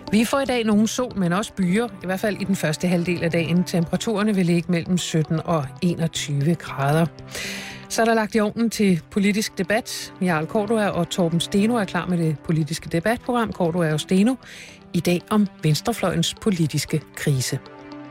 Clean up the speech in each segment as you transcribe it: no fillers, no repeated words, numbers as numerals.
Vi får i dag nogle sol, men også byer, i hvert fald i den første halvdel af dagen. Temperaturerne vil ligge mellem 17 og 21 grader. Så er der lagt i ovnen til politisk debat. Jarl Cortua og Torben Steno er klar med det politiske debatprogram. Cortua og Steno i dag om venstrefløjens politiske krise.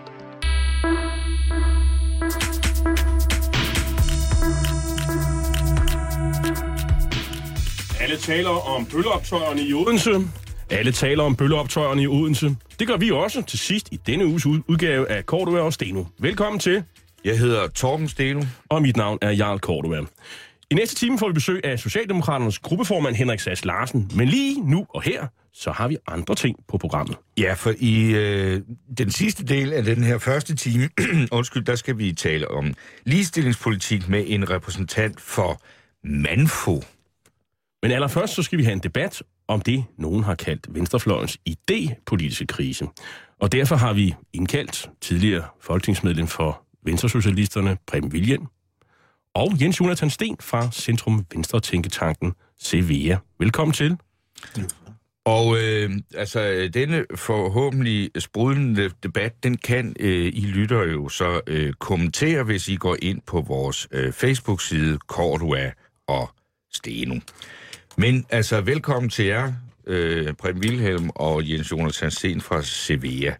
Alle taler om bølleoptøjerne i Odense. Alle taler om bølleoptøjerne i Odense. Det gør vi også til sidst i denne uges udgave af Cortua og Steno. Velkommen til. Jeg hedder Torben Steno. Og mit navn er Jarl Cortua. I næste time får vi besøg af Socialdemokraternes gruppeformand Henrik Sass Larsen. Men lige nu og her, så har vi andre ting på programmet. Ja, for i den sidste del af den her første time, der skal vi tale om ligestillingspolitik med en repræsentant for Manfo. Men allerførst så skal vi have en debat om det, nogen har kaldt venstrefløjens idépolitiske krise. Og derfor har vi indkaldt tidligere folketingsmedlem for Venstresocialisterne, Preben Wilhjelm, og Jens Jonathan Sten fra Centrum Venstre Tænketanken Cevea. Velkommen til. Og denne forhåbentlig sprudlende debat, den kan I lytter jo så kommentere, hvis I går ind på vores Facebook-side, Cortua og Steno. Men altså, velkommen til jer, Preben Wilhjelm og Jens Jonathan Sten fra Cevea.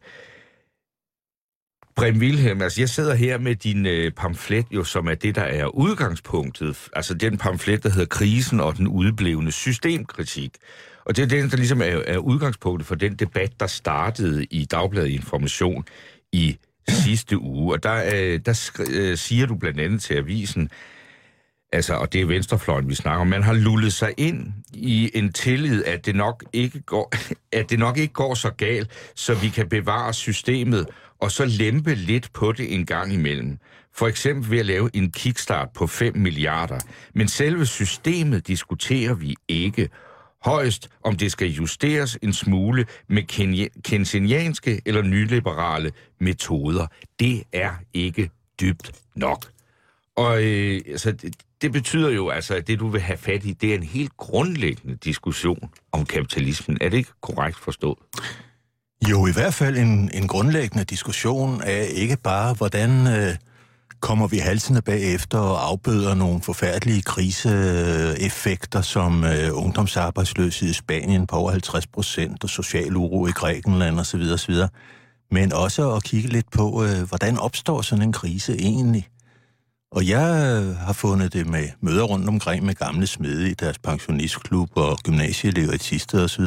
Preben Wilhjelm, altså jeg sidder her med din pamflet, jo, som er det, der er udgangspunktet. Altså den pamflet, der hedder Krisen og den udeblevne systemkritik. Og det er den, der ligesom er udgangspunktet for den debat, der startede i Dagbladet Information i sidste uge. Og der siger du blandt andet til avisen, altså, og det er venstrefløjen, vi snakker om, man har lullet sig ind i en tillid, at det nok ikke går så galt, så vi kan bevare systemet, og så lempe lidt på det en gang imellem. For eksempel ved at lave en kickstart på 5 milliarder. Men selve systemet diskuterer vi ikke. Højst, om det skal justeres en smule med keynesianske eller nyliberale metoder. Det er ikke dybt nok. Og det betyder jo altså, at det du vil have fat i, det er en helt grundlæggende diskussion om kapitalismen. Er det ikke korrekt forstået? Jo, i hvert fald en grundlæggende diskussion af ikke bare, hvordan kommer vi halsende bagefter og afbøder nogle forfærdelige kriseeffekter som ungdomsarbejdsløshed i Spanien på over 50% og social uro i Grækenland osv. Men også at kigge lidt på, hvordan opstår sådan en krise egentlig. Og jeg har fundet det med møder rundt omkring med gamle smede i deres pensionistklub og gymnasieelever i Thisted osv.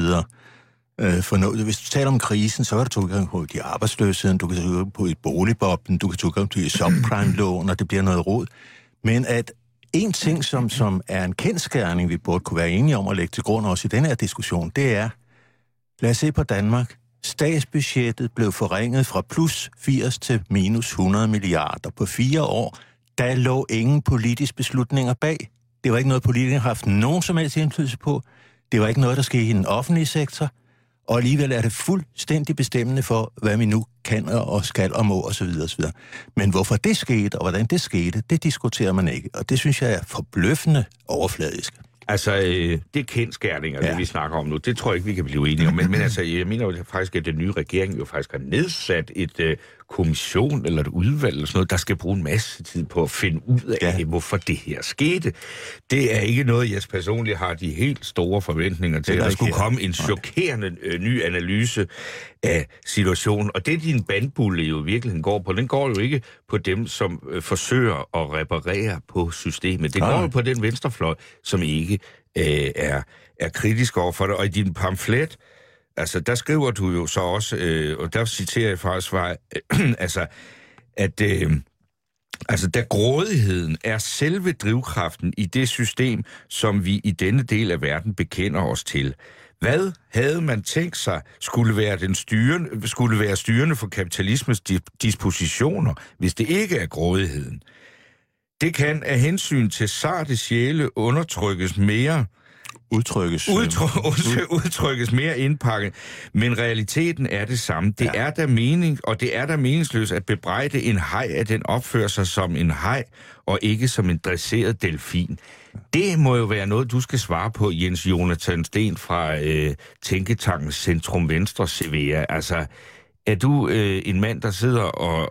Hvis du taler om krisen, så kan du tage udgang på de arbejdsløsheden, du kan tage udgang på et boligboblen, du kan tage udgang på et subprime-lån, og det bliver noget rod. Men at en ting, som er en kendsgerning, vi burde kunne være enige om at lægge til grund også i den her diskussion, det er, lad os se på Danmark. Statsbudgettet blev forringet fra plus 80 til minus 100 milliarder på 4 år. Der lå ingen politiske beslutninger bag. Det var ikke noget, politikerne har haft nogen som helst indflydelse på. Det var ikke noget, der skete i den offentlige sektor. Og alligevel er det fuldstændig bestemmende for, hvad vi nu kan og skal og må osv. Men hvorfor det skete, og hvordan det skete, det diskuterer man ikke. Og det synes jeg er forbløffende overfladisk. Altså, det er kendsgerninger, det vi snakker om nu. Det tror jeg ikke, vi kan blive enige om. Men altså, jeg mener jo faktisk, at den nye regering jo faktisk har nedsat et kommission eller et udvalg eller sådan noget, der skal bruge en masse tid på at finde ud af, hvorfor det her skete. Det er ikke noget, jeg personligt har de helt store forventninger til. Der skulle komme en chokerende ny analyse af situationen. Og det, din bandbulle jo i virkeligheden går på, den går jo ikke på dem, som forsøger at reparere på systemet. Det går jo på den venstrefløj, som ikke er kritisk overfor det. Og i din pamflet, altså, der skriver du jo så også, og der citerer jeg faktisk, at da grådigheden er selve drivkraften i det system, som vi i denne del af verden bekender os til. Hvad havde man tænkt sig skulle være styrende for kapitalismens dispositioner, hvis det ikke er grådigheden? Det kan af hensyn til sarte sjæle undertrykkes mere, udtrykkes mere indpakket, men realiteten er det samme. Det er da mening, og det er da meningsløst at bebrejde en haj, at den opfører sig som en haj, og ikke som en dresseret delfin. Det må jo være noget, du skal svare på, Jens Jonathan Sten fra Tænketanken Centrum Venstre CVA. Altså, er du en mand, der sidder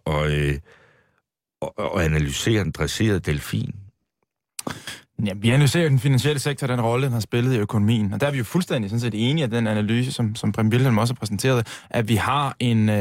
og analyserer en dresseret delfin? Ja, vi analyserer jo den finansielle sektor, den rolle, den har spillet i økonomien. Og der er vi jo fuldstændig sådan set enige af den analyse, som Preben Wilhjelm også har præsenteret, at vi har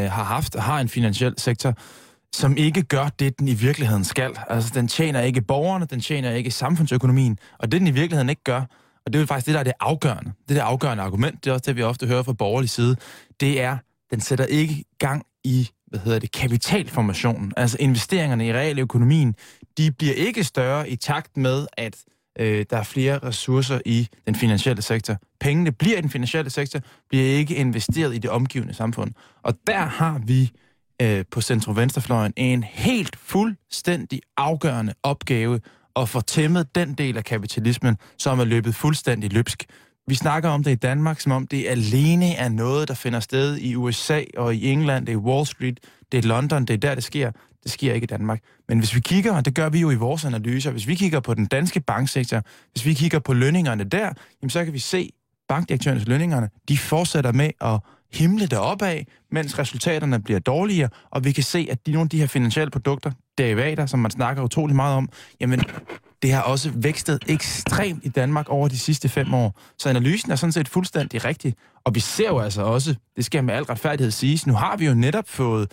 en finansiel sektor, som ikke gør det, den i virkeligheden skal. Altså, den tjener ikke borgerne, den tjener ikke samfundsøkonomien, og det, den i virkeligheden ikke gør, og det er jo faktisk det, der er det afgørende. Det der afgørende argument, det er også det, vi ofte hører fra borgerlig side, det er, den sætter ikke gang i, kapitalformationen. Altså investeringerne i realøkonomien, de bliver ikke større i takt med, at der er flere ressourcer i den finansielle sektor. Pengene bliver i den finansielle sektor, bliver ikke investeret i det omgivende samfund. Og der har vi på centrum-venstrefløjen en helt fuldstændig afgørende opgave at få tæmmet den del af kapitalismen, som er løbet fuldstændig løbsk. Vi snakker om det i Danmark, som om det alene er noget, der finder sted i USA og i England, det er Wall Street, det er London, det er der, det sker. Det sker ikke i Danmark. Men hvis vi kigger, og det gør vi jo i vores analyser, hvis vi kigger på den danske banksektor, hvis vi kigger på lønningerne der, jamen så kan vi se, bankdirektørernes lønningerne, de fortsætter med at himle deroppe af, mens resultaterne bliver dårligere, og vi kan se, at nogle af de her finansielle produkter, derivater, som man snakker utrolig meget om, jamen det har også vækstet ekstremt i Danmark over de sidste 5 år. Så analysen er sådan set fuldstændig rigtig, og vi ser jo altså også, det skal med al retfærdighed siges, nu har vi jo netop fået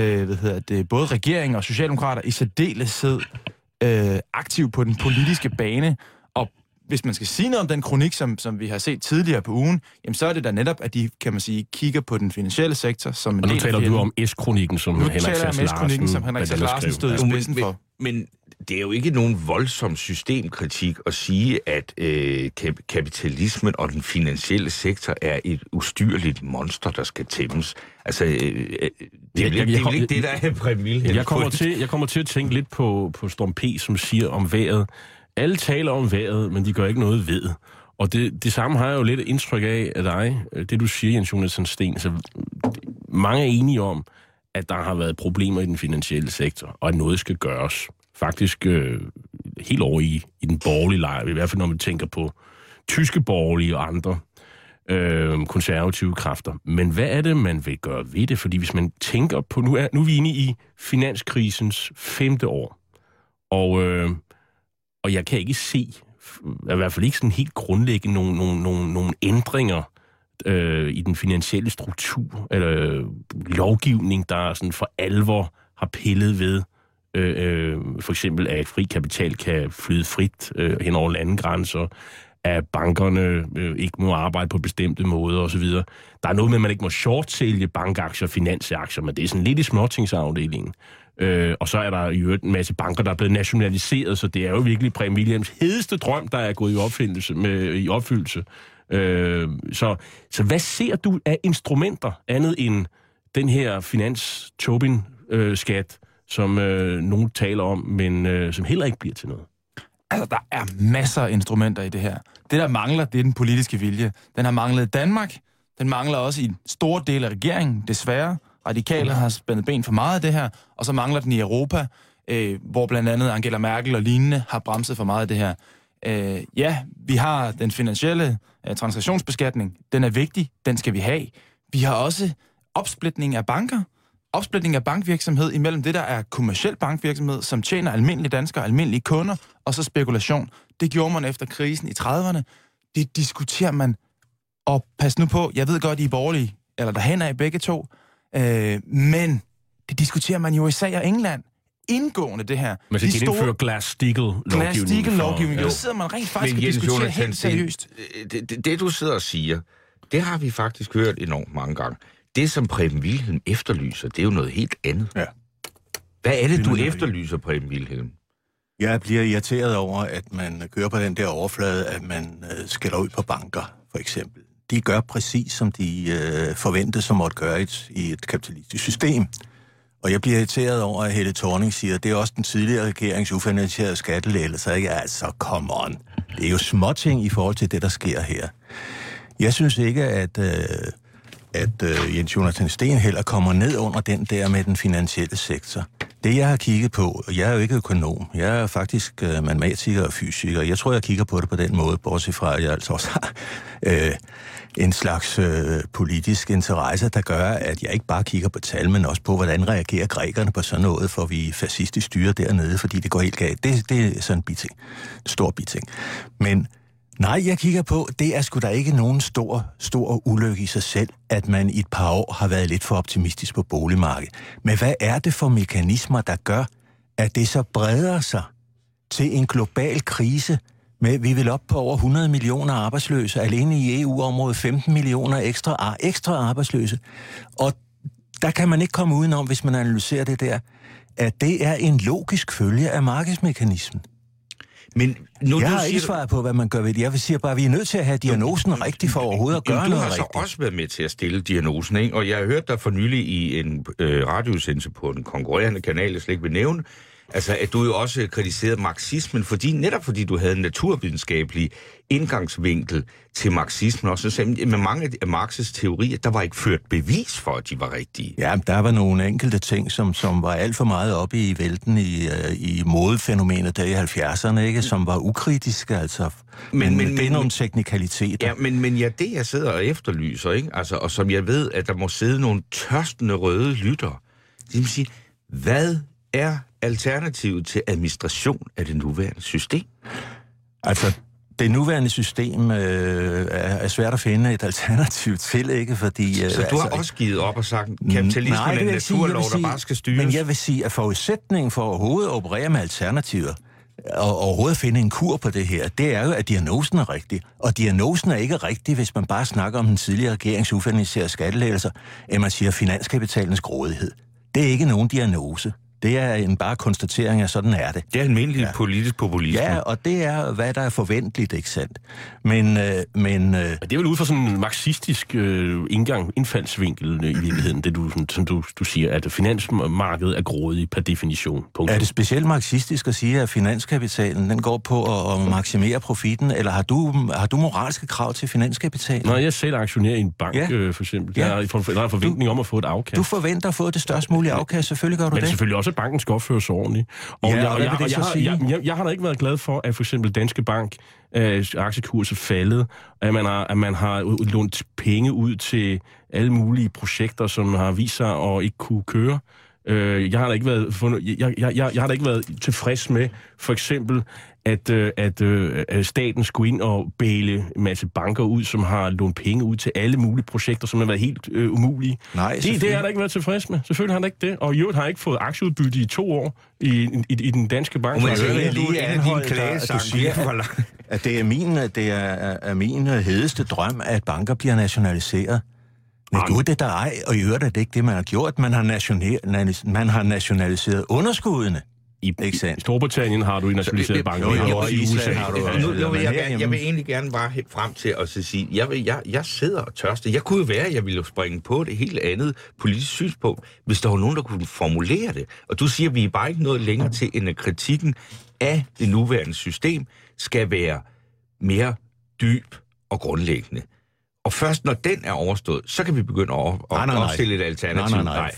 både regering og socialdemokrater i særdeleshed aktiv på den politiske bane. Og hvis man skal sige noget om den kronik, som vi har set tidligere på ugen, jamen så er det da netop, at de, kan man sige, kigger på den finansielle sektor som en del af fjenden. Nu taler du om S-kronikken, som Henrik Sass Larsen stod i spidsen for. Men det er jo ikke nogen voldsom systemkritik at sige, at kapitalismen og den finansielle sektor er et ustyrligt monster, der skal tæmmes. Altså, det er ikke det, der er Preben Wilhjelm. Jeg kommer til at tænke lidt på Storm P., som siger om vejret. Alle taler om vejret, men de gør ikke noget ved. Og det samme har jeg jo lidt indtryk af dig, det du siger, Jens Jonathan Sten. Så mange er enige om, at der har været problemer i den finansielle sektor, og at noget skal gøres. Faktisk helt over i den borgerlige lejr, i hvert fald når man tænker på tyske borgerlige og andre konservative kræfter. Men hvad er det, man vil gøre ved det? Fordi hvis man tænker på, nu er vi inde i finanskrisens 5. år, og jeg kan ikke se, i hvert fald ikke sådan helt grundlæggende, nogle ændringer i den finansielle struktur, eller lovgivning, der sådan for alvor har pillet ved, for eksempel at fri kapital kan flyde frit hen over landegrænser, at bankerne ikke må arbejde på bestemte måder osv. Der er noget med, at man ikke må shortsælge bankaktier og finansaktier, men det er sådan lidt i småtingsafdelingen. Og så er der jo en masse banker, der er blevet nationaliseret, så det er jo virkelig Preben Wilhjelms hedeste drøm, der er gået i opfyldelse. Så hvad ser du af instrumenter, andet end den her finans-Tobin-skat, som nogen taler om, men som heller ikke bliver til noget? Altså, der er masser af instrumenter i det her. Det, der mangler, det er den politiske vilje. Den har manglet i Danmark. Den mangler også i en stor del af regeringen, desværre. Radikale har spændet ben for meget af det her, og så mangler den i Europa, hvor blandt andet Angela Merkel og lignende har bremset for meget af det her. Vi har den finansielle transaktionsbeskatning. Den er vigtig, den skal vi have. Vi har også opsplitning af banker. Opsplitning af bankvirksomhed imellem det, der er kommerciel bankvirksomhed, som tjener almindelige danskere, almindelige kunder, og så spekulation. Det gjorde man efter krisen i 30'erne. Det diskuterer man. Og pas nu på, jeg ved godt, I er borgerlige, eller derhen af begge to, men det diskuterer man jo i USA og England. Indgående det her. Men så kan indføre Glass-Steagall-lovgivning. Ja. Så sidder man rent faktisk og diskuterer helt seriøst. Det du sidder og siger, det har vi faktisk hørt enormt mange gange. Det, som Preben Wilhjelm efterlyser, det er jo noget helt andet. Ja. Hvad er det, du efterlyser, Preben Wilhjelm? Jeg bliver irriteret over, at man kører på den der overflade, at man skælder ud på banker, for eksempel. De gør præcis, som de forventes, som måtte gøre i et kapitalistisk system. Og jeg bliver irriteret over, at Helle Thorning siger, at det er også den tidligere regerings ufinansierede skattelettelser, ikke? Altså, come on. Det er jo småting i forhold til det, der sker her. Jeg synes ikke, at Jens Jonathan Steen heller kommer ned under den der med den finansielle sektor. Det, jeg har kigget på, jeg er jo ikke økonom, jeg er faktisk matematiker og fysiker. Jeg tror, jeg kigger på det på den måde, bortset fra, at jeg altså også har en slags politisk interesse, der gør, at jeg ikke bare kigger på tal, men også på, hvordan reagerer grækerne på sådan noget, for vi fascistisk styrer dernede, fordi det går helt galt. Det er sådan en biting. En stor biting. Men nej, jeg kigger på, det er sgu da ikke nogen stor ulykke i sig selv, at man i et par år har været lidt for optimistisk på boligmarkedet. Men hvad er det for mekanismer, der gør, at det så breder sig til en global krise med, vi vil op på over 100 millioner arbejdsløse, alene i EU-området 15 millioner ekstra arbejdsløse. Og der kan man ikke komme udenom, hvis man analyserer det der, at det er en logisk følge af markedsmekanismen. Men jeg har ikke svaret på, hvad man gør ved det. Jeg vil sige bare, at vi er nødt til at have diagnosen rigtig for overhovedet at gøre noget rigtigt. Du har så også været med til at stille diagnosen, ikke? Og jeg har hørt dig for nylig i en radioudsendelse på en konkurrerende kanal, jeg slet ikke vil nævne, altså at du jo også kritiserede marxismen, netop fordi du havde en naturvidenskabelig indgangsvinkel til marxismen, og så sagde med mange af Marx's teorier, der var ikke ført bevis for, at de var rigtige. Ja, der var nogle enkelte ting, som var alt for meget oppe i vælten i modefænomenet der i 70'erne, ikke? Som var ukritiske, altså. Men det er nogle teknikaliteter. Ja, men det jeg sidder og efterlyser, ikke? Altså, og som jeg ved, at der må sidde nogle tørstende røde lyttere. Det vil sige, hvad er alternativet til administration af det nuværende system? Altså, det nuværende system er svært at finde et alternativ til, ikke? Fordi... Så du har også givet op og sagt, kapitalismen er en naturlov, der bare skal styres? Men jeg vil sige, at forudsætningen for overhovedet at operere med alternativer, og overhovedet finde en kur på det her, det er jo, at diagnosen er rigtig. Og diagnosen er ikke rigtig, hvis man bare snakker om den tidligere regerings ufinansierede skattelettelser, end man siger finanskapitalens grådighed. Det er ikke nogen diagnose. Det er en bare konstatering af, sådan er det. Det er almindelig politisk populisme. Ja, og det er, hvad der er forventeligt, ikke sandt? Men det er vel ud fra sådan en marxistisk indfaldsvinkel i virkeligheden, det som du siger, at finansmarkedet er grådig per definition. Er det specielt marxistisk at sige, at finanskapitalen den går på at maksimere profitten, eller har du moralske krav til finanskapitalen? Når jeg selv aktionerer i en bank, for eksempel, der er en forventning om at få et afkast. Du forventer at få det størst mulige afkast, selvfølgelig gør du det. Men selvfølgelig også, at banken skal opføres ordentligt. Og jeg har da ikke været glad for, at for eksempel Danske Bank aktiekurs er faldet, at man har lånt penge ud til alle mulige projekter, som har vist sig at ikke kunne køre. Jeg har da ikke været tilfreds med, for eksempel, at staten skulle ind og bæle en masse banker ud, som har lånt penge ud til alle mulige projekter, som har været helt umulige. Nej, det har jeg da ikke været tilfreds med. Selvfølgelig har jeg ikke det. Og i øvrigt har jeg ikke fået aktieudbytte i 2 år i den danske bank. Men jeg er lige anholdt dig, at du siger, at det er min hedeste drøm, at banker bliver nationaliseret. Men gud, det der ej, og i øvrigt er det ikke det, man har gjort. Man har nationaliseret underskuddene. I Storbritannien har du nationaliseret banker. Jeg vil egentlig gerne bare frem til at sige, jeg sidder og tørster. Jeg kunne jo være, at jeg ville springe på det helt andet politisk synspunkt, hvis der var nogen, der kunne formulere det. Og du siger, at vi er bare ikke nået længere til, end at kritikken af det nuværende system skal være mere dyb og grundlæggende. Og først når den er overstået, så kan vi begynde at opstille et alternativ. Nej.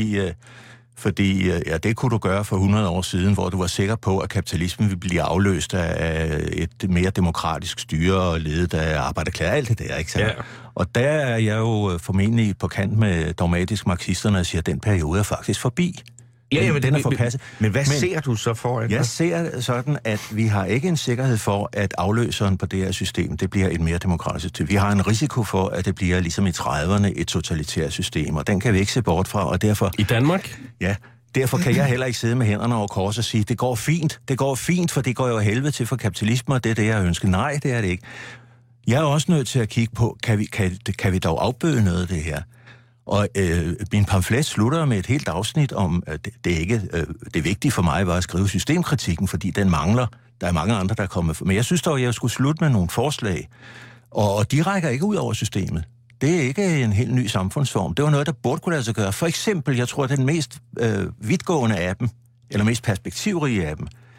Fordi det kunne du gøre for 100 år siden, hvor du var sikker på, at kapitalismen ville blive afløst af et mere demokratisk styre og ledet af arbejderklasse, alt det der, ikke sant? Ja. Og der er jeg jo formentlig på kant med dogmatisk marxisterne og siger, at den periode er faktisk forbi. Ja, men den er forpasset. Men hvad ser du så foran? Jeg ser sådan, at vi har ikke en sikkerhed for, at afløseren på det her system, det bliver et mere demokratisk system. Vi har en risiko for, at det bliver ligesom i 30'erne et totalitært system, og den kan vi ikke se bort fra, og derfor... I Danmark? Ja, derfor kan jeg heller ikke sidde med hænderne over kors og sige, det går fint, for det går jo helvede til for kapitalisme, og det er det, jeg ønsker. Nej, det er det ikke. Jeg er også nødt til at kigge på, kan vi dog afbøde noget af det her? Og min pamflet slutter med et helt afsnit om, at det vigtige for mig var at skrive systemkritikken, fordi den mangler. Der er mange andre, der er kommet. Men jeg synes dog, at jeg skulle slutte med nogle forslag. Og de rækker ikke ud over systemet. Det er ikke en helt ny samfundsform. Det var noget, der burde kunne lade sig gøre. For eksempel, jeg tror, at den mest vidtgående af dem, eller mest perspektivrige af dem,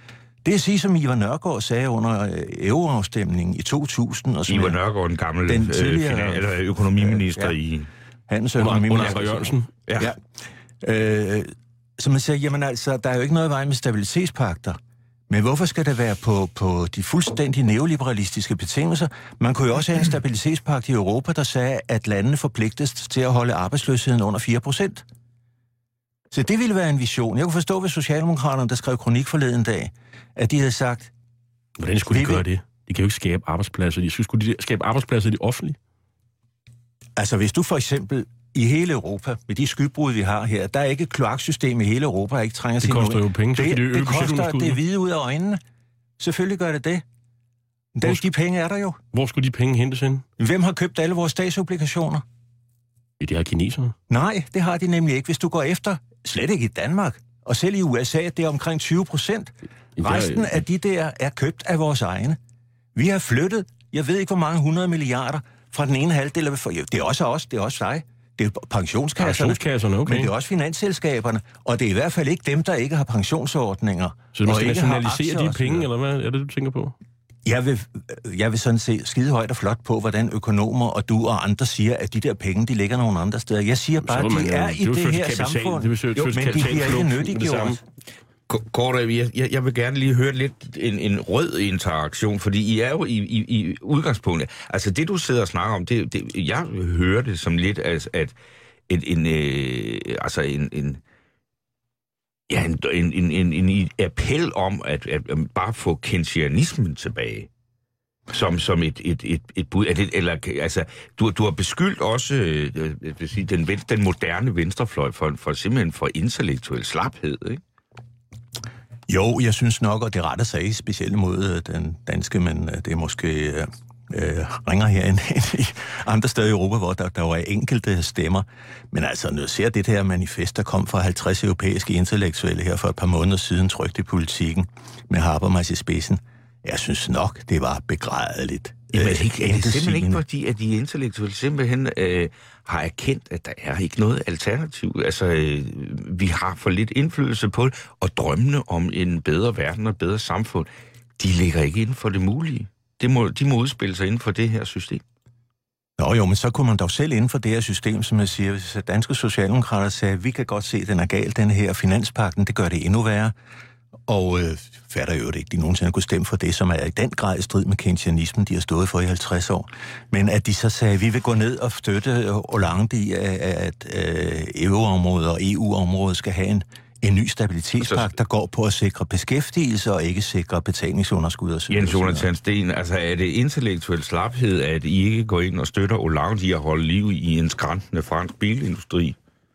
Det er at sige, som Ivar Nørgaard sagde under euroafstemningen i 2000. Og Ivar Nørgaard, den gamle økonomiminister i... Handelsøkonomiminister. Under Jørgensen. Ja. Så man siger, jamen altså, der er jo ikke noget i vejen med stabilitetspagter. Men hvorfor skal det være på de fuldstændig neoliberalistiske betingelser? Man kunne jo også have en stabilitetspagt i Europa, der sagde, at landene forpligtes til at holde arbejdsløsheden under 4%. Så det ville være en vision. Jeg kunne forstå ved Socialdemokraterne, der skrev kronik forleden dag, at de havde sagt... Hvordan skulle de gøre det? De kan jo ikke skabe arbejdspladser. Skulle de skabe arbejdspladser i det offentlige? Altså, hvis du for eksempel i hele Europa, med de skybrud, vi har her, der er ikke et kloaksystem i hele Europa, der ikke trænger til noget. Det koster jo penge, så skal det koster det hvide ud af øjnene. Selvfølgelig gør det det. De penge er der jo. Hvor skulle de penge hentes hen? Hvem har købt alle vores statsobligationer? Det har kineserne. Nej, det har de nemlig ikke. Hvis du går efter, slet ikke i Danmark, og selv i USA, det er omkring 20%. Resten af de der er købt af vores egne. Vi har flyttet, jeg ved ikke hvor mange 100 milliarder fra den ene halvdel. Det er også os, det er også dig. Det er pensionskasserne, okay. Men det er også finansselskaberne, og det er i hvert fald ikke dem, der ikke har pensionsordninger. Så man skal nationalisere de penge, eller hvad er det, du tænker på? Jeg vil sådan se skide højt og flot på, hvordan økonomer og du og andre siger, at de der penge, de ligger nogle andre steder. Jeg siger bare, at de er i det her samfund, men de bliver ikke nyttiggjort. Kort, jeg vil gerne lige høre lidt en rød interaktion, fordi I er jo i udgangspunktet. Altså det, du sidder og snakker om, jeg hører det som lidt at en appel om at bare få keynesianismen tilbage. Som et bud. Altså, du har beskyldt også den moderne venstrefløj for simpelthen for intellektuel slaphed, ikke? Jo, jeg synes nok, og det retter sig ikke specielt mod den danske, men det er måske ringer herinde i andre steder i Europa, hvor der var enkelte stemmer. Men altså, når jeg ser det her manifest, der kom fra 50 europæiske intellektuelle her for et par måneder siden, trykt i Politikken, med Habermas i spidsen, jeg synes nok, det var begrædeligt. Jamen, er det simpelthen ikke fordi, at de intellektuelle simpelthen har erkendt, at der er ikke noget alternativ? Altså, vi har for lidt indflydelse på det, og drømmene om en bedre verden og et bedre samfund, de ligger ikke inden for det mulige. De må udspille sig inden for det her system. Jo, men så kunne man dog selv inden for det her system, som jeg siger, hvis danske socialdemokrater sagde, vi kan godt se, at den er gal, den her finanspagten, det gør det endnu værre. Og fatter jo ikke, de nogensinde kunne stemme for det, som er i den grad i strid med keynesianismen, de har stået for i 50 år. Men at de så sagde, at vi vil gå ned og støtte Hollande i, at EU-området og EU-området skal have en ny stabilitetspagt, der går på at sikre beskæftigelse og ikke sikre betalingsunderskud og Jens Jonathan Sten, altså er det intellektuel slaphed, at I ikke går ind og støtter Hollande i at holde liv i en skrantende fransk bilindustri?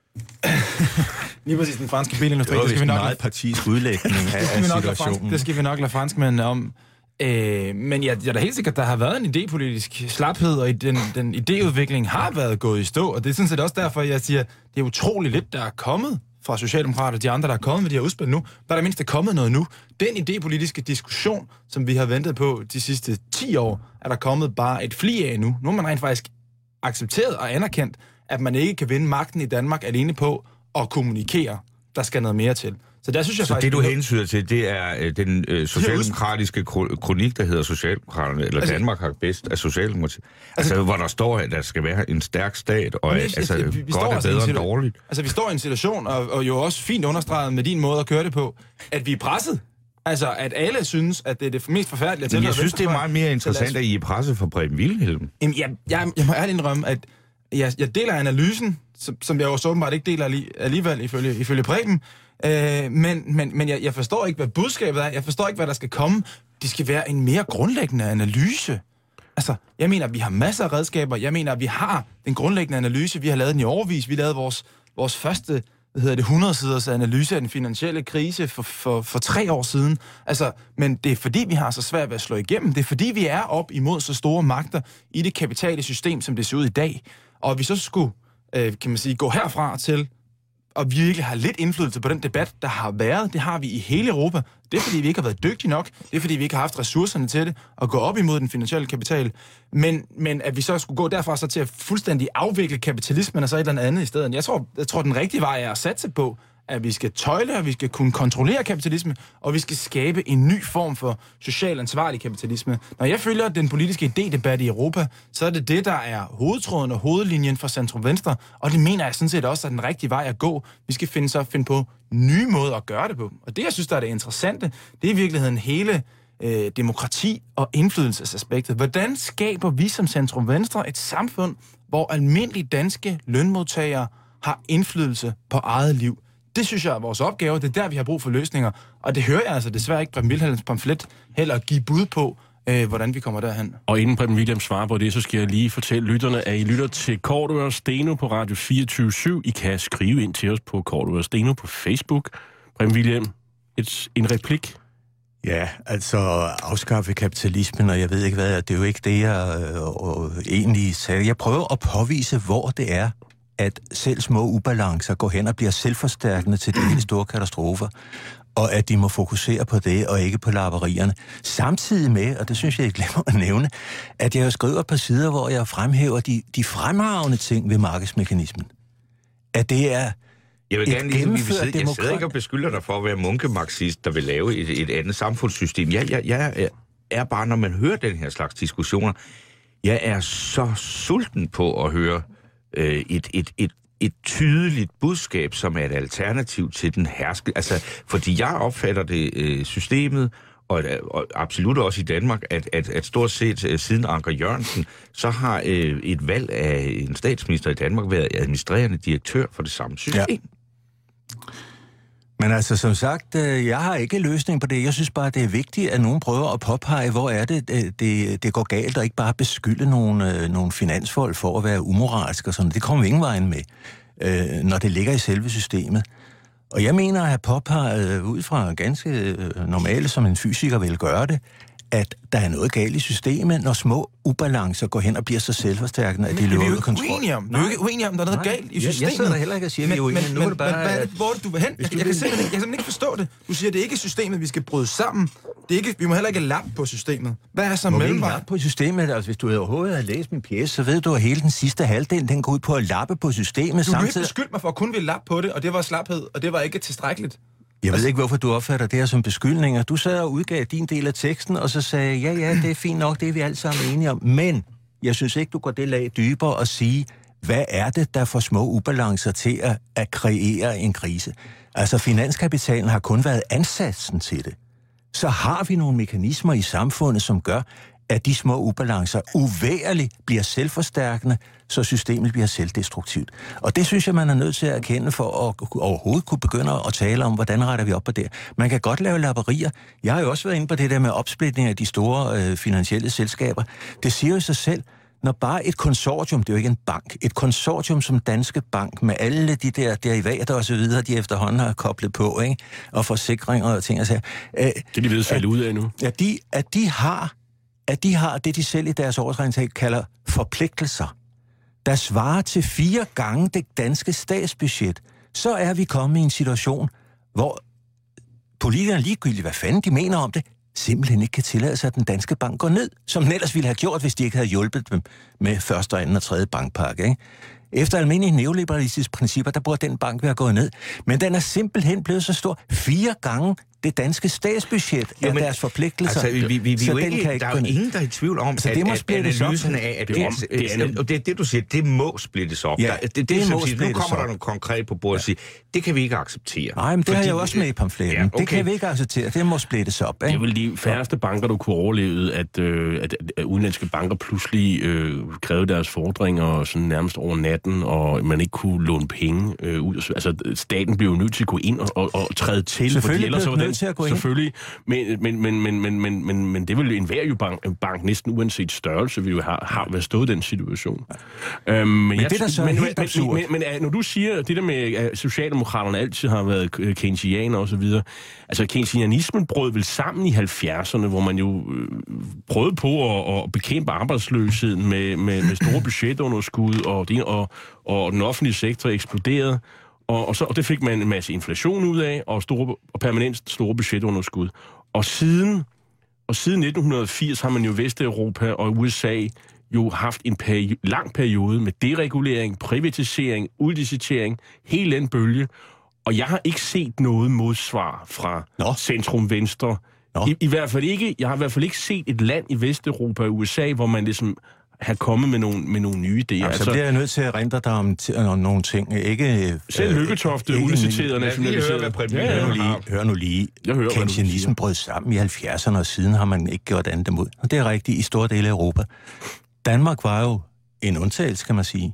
Lige præcis den franske bilindustri. Det skal vi nok partisk udlægning af situationen. Det skal vi nok lade franskmændene om. Men jeg er da helt sikkert, at der har været en idépolitisk slaphed, og den idéudvikling har været gået i stå, og det er sådan set også derfor, jeg siger, det er utroligt lidt, der er kommet fra Socialdemokrater og de andre, der er kommet med de her udspil nu. Der er der mindst kommet noget nu. Den idépolitiske diskussion, som vi har ventet på de sidste 10 år, er der kommet bare et fli af nu. Nu har man rent faktisk accepteret og anerkendt, at man ikke kan vinde magten i Danmark alene på at kommunikere. Der skal noget mere til. Så der synes jeg faktisk... det, du hensyder til, det er den socialdemokratiske kronik, der hedder Socialdemokraterne, eller altså, Danmark har bedst af Socialdemokratiet. Altså, hvor der står, at der skal være en stærk stat, og godt er bedre end dårligt. Altså, vi står i en situation, og jo også fint understreget med din måde at køre det på, at vi er presset. Altså, at alle synes, at det er det mest forfærdelige at Men jeg synes, det er meget mere interessant, at I er presset for Preben Wilhjelm. Jamen, jeg må ærligt indrømme, at jeg deler analysen, som jeg jo så åbenbart ikke deler alligevel ifølge Preben. Men jeg forstår ikke, hvad budskabet er. Jeg forstår ikke, hvad der skal komme. Det skal være en mere grundlæggende analyse. Altså, jeg mener, at vi har masser af redskaber. Jeg mener, at vi har den grundlæggende analyse. Vi har lavet den i årevis. Vi lavede vores første 100-siders analyse af den finansielle krise for 3 år siden. Altså, men det er fordi, vi har så svært ved at slå igennem. Det er fordi, vi er op imod så store magter i det kapitale system, som det ser ud i dag. Og vi så skulle, kan man sige, gå herfra til og vi virkelig har lidt indflydelse på den debat, der har været. Det har vi i hele Europa. Det er, fordi vi ikke har været dygtige nok. Det er, fordi vi ikke har haft ressourcerne til det og gå op imod den finansielle kapital. Men at vi så skulle gå derfra så til at fuldstændig afvikle kapitalismen og så et eller andet i stedet. Jeg tror, den rigtige vej er at satse på, at vi skal tøjle, og vi skal kunne kontrollere kapitalisme, og vi skal skabe en ny form for social ansvarlig kapitalisme. Når jeg følger den politiske idédebat i Europa, så er det det, der er hovedtråden og hovedlinjen for centrum-venstre, og det mener jeg sådan set også er den rigtige vej at gå. Vi skal finde på nye måder at gøre det på. Og det, jeg synes, der er det interessante, det er i virkeligheden hele demokrati- og indflydelsesaspektet. Hvordan skaber vi som centrum-venstre et samfund, hvor almindelige danske lønmodtagere har indflydelse på eget liv? Det synes jeg er vores opgave. Det er der, vi har brug for løsninger. Og det hører jeg altså desværre ikke Preben Wilhelms pamflet heller give bud på, hvordan vi kommer derhen. Og inden Preben Wilhelm svarer på det, så skal jeg lige fortælle lytterne, at I lytter til Cordua & Steno på Radio 24/7. I kan skrive ind til os på Cordua & Steno på Facebook. Preben Wilhelm, en replik? Ja, altså afskaffe kapitalismen, og jeg ved ikke hvad, det er jo ikke det, jeg egentlig sagde. Jeg prøver at påvise, hvor det er, at selv små ubalancer går hen og bliver selvforstærkende til de helt store katastrofer, og at de må fokusere på det, og ikke på lapperierne. Samtidig med, og det synes jeg ikke glemmer at nævne, at jeg skriver på sider, hvor jeg fremhæver de fremragende ting ved markedsmekanismen. At det er jeg vil gerne lige, jeg sidder ikke og beskylder dig for at være munkemarxist, der vil lave et andet samfundssystem. Jeg er bare, når man hører den her slags diskussioner, jeg er så sulten på at høre et tydeligt budskab, som er et alternativ til den herske. Altså, fordi jeg opfatter det systemet, og absolut også i Danmark, at stort set siden Anker Jørgensen, så har et valg af en statsminister i Danmark været administrerende direktør for det samme system. Ja. Men altså, som sagt, jeg har ikke løsning på det. Jeg synes bare, det er vigtigt, at nogen prøver at påpege, hvor er det går galt, og ikke bare beskylde nogle finansfolk for at være umoralske og sådan. Det kommer vi ingen vejen med, når det ligger i selve systemet. Og jeg mener at have påpeget ud fra ganske normalt, som en fysiker vil gøre det, at der er noget galt i systemet, når små ubalancer går hen og bliver så selvforstærkende, at de løber ud af kontrol. Vi er jo ikke uenige om, der er noget galt i systemet. Jeg sidder heller ikke og siger, at vi er uenige. Men hvor er det, du vil hen? Jeg kan simpelthen ikke forstå det. Du siger, at det er ikke systemet, vi skal bryde sammen. Vi må heller ikke lappe på systemet. Hvad er så mellemvej? Lappe på systemet? Altså, hvis du overhovedet har læst min pjece, så ved du, at hele den sidste halvdel, den går ud på at lappe på systemet. Du har ikke beskyldt mig for at kun ville lappe på det, og det var slaphed, og det var ikke tilstrækkeligt. Jeg ved ikke, hvorfor du opfatter det her som beskyldninger. Du sad og udgav din del af teksten, og så sagde ja, det er fint nok, det er vi alle sammen enige om. Men jeg synes ikke, du går det lag dybere og sige, hvad er det, der får små ubalancer til at kreere en krise? Altså, finanskapitalen har kun været ansatsen til det. Så har vi nogle mekanismer i samfundet, som gør, at de små ubalancer uvægerligt bliver selvforstærkende, så systemet bliver selvdestruktivt. Og det synes jeg, man er nødt til at erkende for at overhovedet kunne begynde at tale om, hvordan retter vi op på det. Man kan godt lave lapperier. Jeg har jo også været inde på det der med opsplitning af de store finansielle selskaber. Det siger jo sig selv, når bare et konsortium, det er jo ikke en bank, et konsortium som Danske Bank, med alle de der derivater og så videre, de efterhånden har koblet på, ikke? Og forsikringer og ting og sager. Det er de ved at falde ud af nu. At de har det, de selv i deres årsregnskab kalder forpligtelser, der svarer til 4 gange det danske statsbudget, så er vi kommet i en situation, hvor politikerne ligegyldigt, hvad fanden de mener om det, simpelthen ikke kan tillade sig, at den danske bank går ned, som den ellers ville have gjort, hvis de ikke havde hjulpet dem med første, anden og tredje bankpakke, ikke? Efter almindelige neoliberalistiske principper, der burde den bank være gået ned. Men den er simpelthen blevet så stor 4 gange det danske statsbudget af deres forpligtelser. Altså, vi så der er jo ingen, der er i tvivl om, så det må at analysen af, at det du siger, det må splittes op. Ja, det må siger, nu kommer der noget konkret på bordet og siger, det kan vi ikke acceptere. Nej, men det har jeg også med i pamfletten. Ja, okay. Det kan vi ikke acceptere. Det må splittes op. Det er vel de færreste banker, der kunne overleve, at udenlandske banker pludselig krævede deres fordringer og sådan nærmest over natten, og man ikke kunne låne penge ud. Altså, staten blev nødt til at gå ind og træde til, fordi ellers var den selvfølgelig, men det vil jo enhver bank næsten uanset størrelse, vil jo har været stået i den situation. Men det der så er helt absurd. Men når du siger det der med, at Socialdemokraterne altid har været keynesianer og så videre, altså keynesianismen brød vel sammen i 70'erne, hvor man jo prøvede på at bekæmpe arbejdsløsheden med store budgetunderskud, og den offentlige sektor eksploderede. Og det fik man en masse inflation ud af, og permanent store budgetunderskud. Og siden 1980 har man jo Vesteuropa og USA jo haft en lang periode med deregulering, privatisering, udlicitering, hele den bølge. Og jeg har ikke set noget modsvar fra centrum-venstre. I hvert fald ikke, jeg har i hvert fald ikke set et land i Vesteuropa og USA, hvor man ligesom har kommet med nogle nye idéer. Altså, så bliver jeg nødt til at rente dig om nogle ting. Ikke, selv Lykketoft, udliciteret og nationaliseret. Hør nu lige. Keynesianismen brød sammen i 70'erne, og siden har man ikke gjort andet imod. Og det er rigtigt i store dele af Europa. Danmark var jo en undtagelse, kan man sige.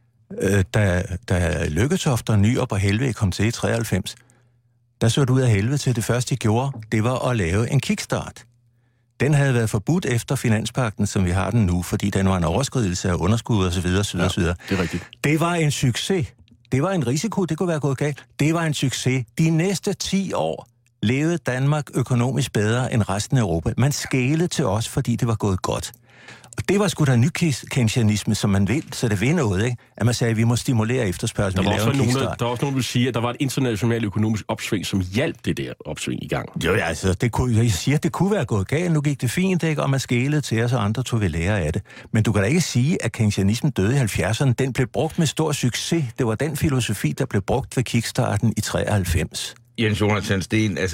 Da Lykketoft og Nyrup og Helveg kom til i 93, der så det ud af helvede til det første, de gjorde, det var at lave en kickstart. Den havde været forbudt efter finanspagten, som vi har den nu, fordi den var en overskridelse af underskud osv. osv. Det er rigtigt. Det var en succes. Det var en risiko, det kunne være gået galt. Det var en succes. De næste 10 år levede Danmark økonomisk bedre end resten af Europa. Man skælede til os, fordi det var gået godt. Og det var sgu da ny-keynesianisme, som man vil, så det vil noget, ikke? At man sagde, at vi må stimulere efterspørgselen. Der var også nogen, der vil sige, at der var et internationalt økonomisk opsving, som hjalp det der opsving i gang. Jo, altså, jeg siger, at det kunne være gået galt. Nu gik det fint, ikke? Og man skælede til os, og andre tog vi lære af det. Men du kan da ikke sige, at keynesianismen døde i 70'erne. Den blev brugt med stor succes. Det var den filosofi, der blev brugt ved kickstarten i 93. Jens Jonathan Steen, altså...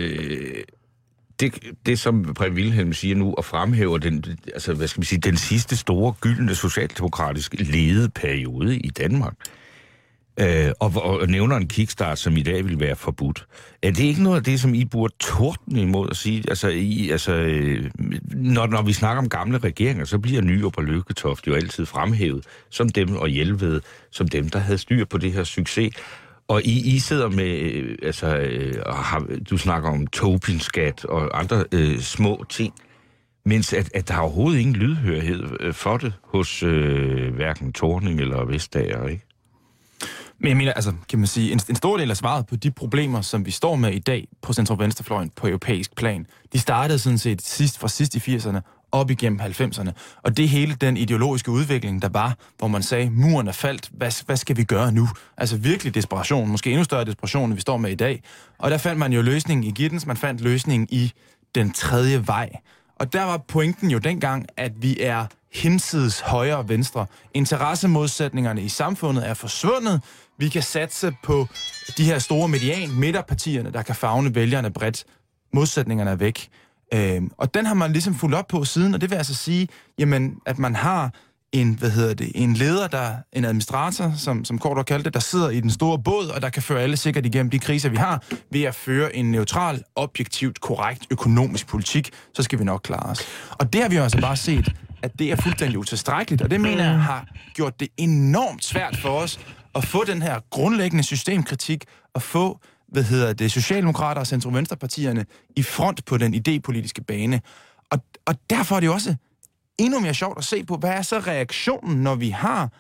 Det, som Preben Wilhjelm siger nu, og fremhæver den sidste store gyldne socialdemokratisk ledede periode i Danmark, og nævner en kickstart, som i dag vil være forbudt. Er det ikke noget af det, som I burde tordne imod at sige? Når vi snakker om gamle regeringer, så bliver Nyrup og Lykketoft jo altid fremhævet som dem, og Jelved som dem, der havde styr på det her succes. Og I sidder med, du snakker om Tobin-skat og andre små ting, mens at der er overhovedet ingen lydhørhed for det hos hverken Thorning eller Vestager, ikke? Men jeg mener, altså, kan man sige, en stor del af svaret på de problemer, som vi står med i dag på centrum-venstrefløjen på europæisk plan, de startede sådan set sidst i 80'erne, op igennem 90'erne. Og det hele den ideologiske udvikling, der var, hvor man sagde, muren er faldt, hvad skal vi gøre nu? Altså virkelig desperation, måske endnu større desperation, end vi står med i dag. Og der fandt man jo løsningen i Giddens, man fandt løsningen i den tredje vej. Og der var pointen jo dengang, at vi er hinsides højre og venstre. Interessemodsætningerne i samfundet er forsvundet. Vi kan satse på de her store midterpartierne, der kan favne vælgerne bredt. Modsætningerne er væk. Og den har man ligesom fulgt op på siden, og det vil altså sige, jamen, at man har en leder, en administrator, som Kort kaldte det, der sidder i den store båd, og der kan føre alle sikkert igennem de kriser, vi har, ved at føre en neutral, objektivt, korrekt økonomisk politik, så skal vi nok klare os. Og det har vi jo altså bare set, at det er fuldstændig utilstrækkeligt, og det mener jeg har gjort det enormt svært for os at få den her grundlæggende systemkritik, og få Socialdemokrater og centrum-venstrepartierne i front på den idépolitiske bane. Og derfor er det jo også endnu mere sjovt at se på, hvad er så reaktionen, når vi har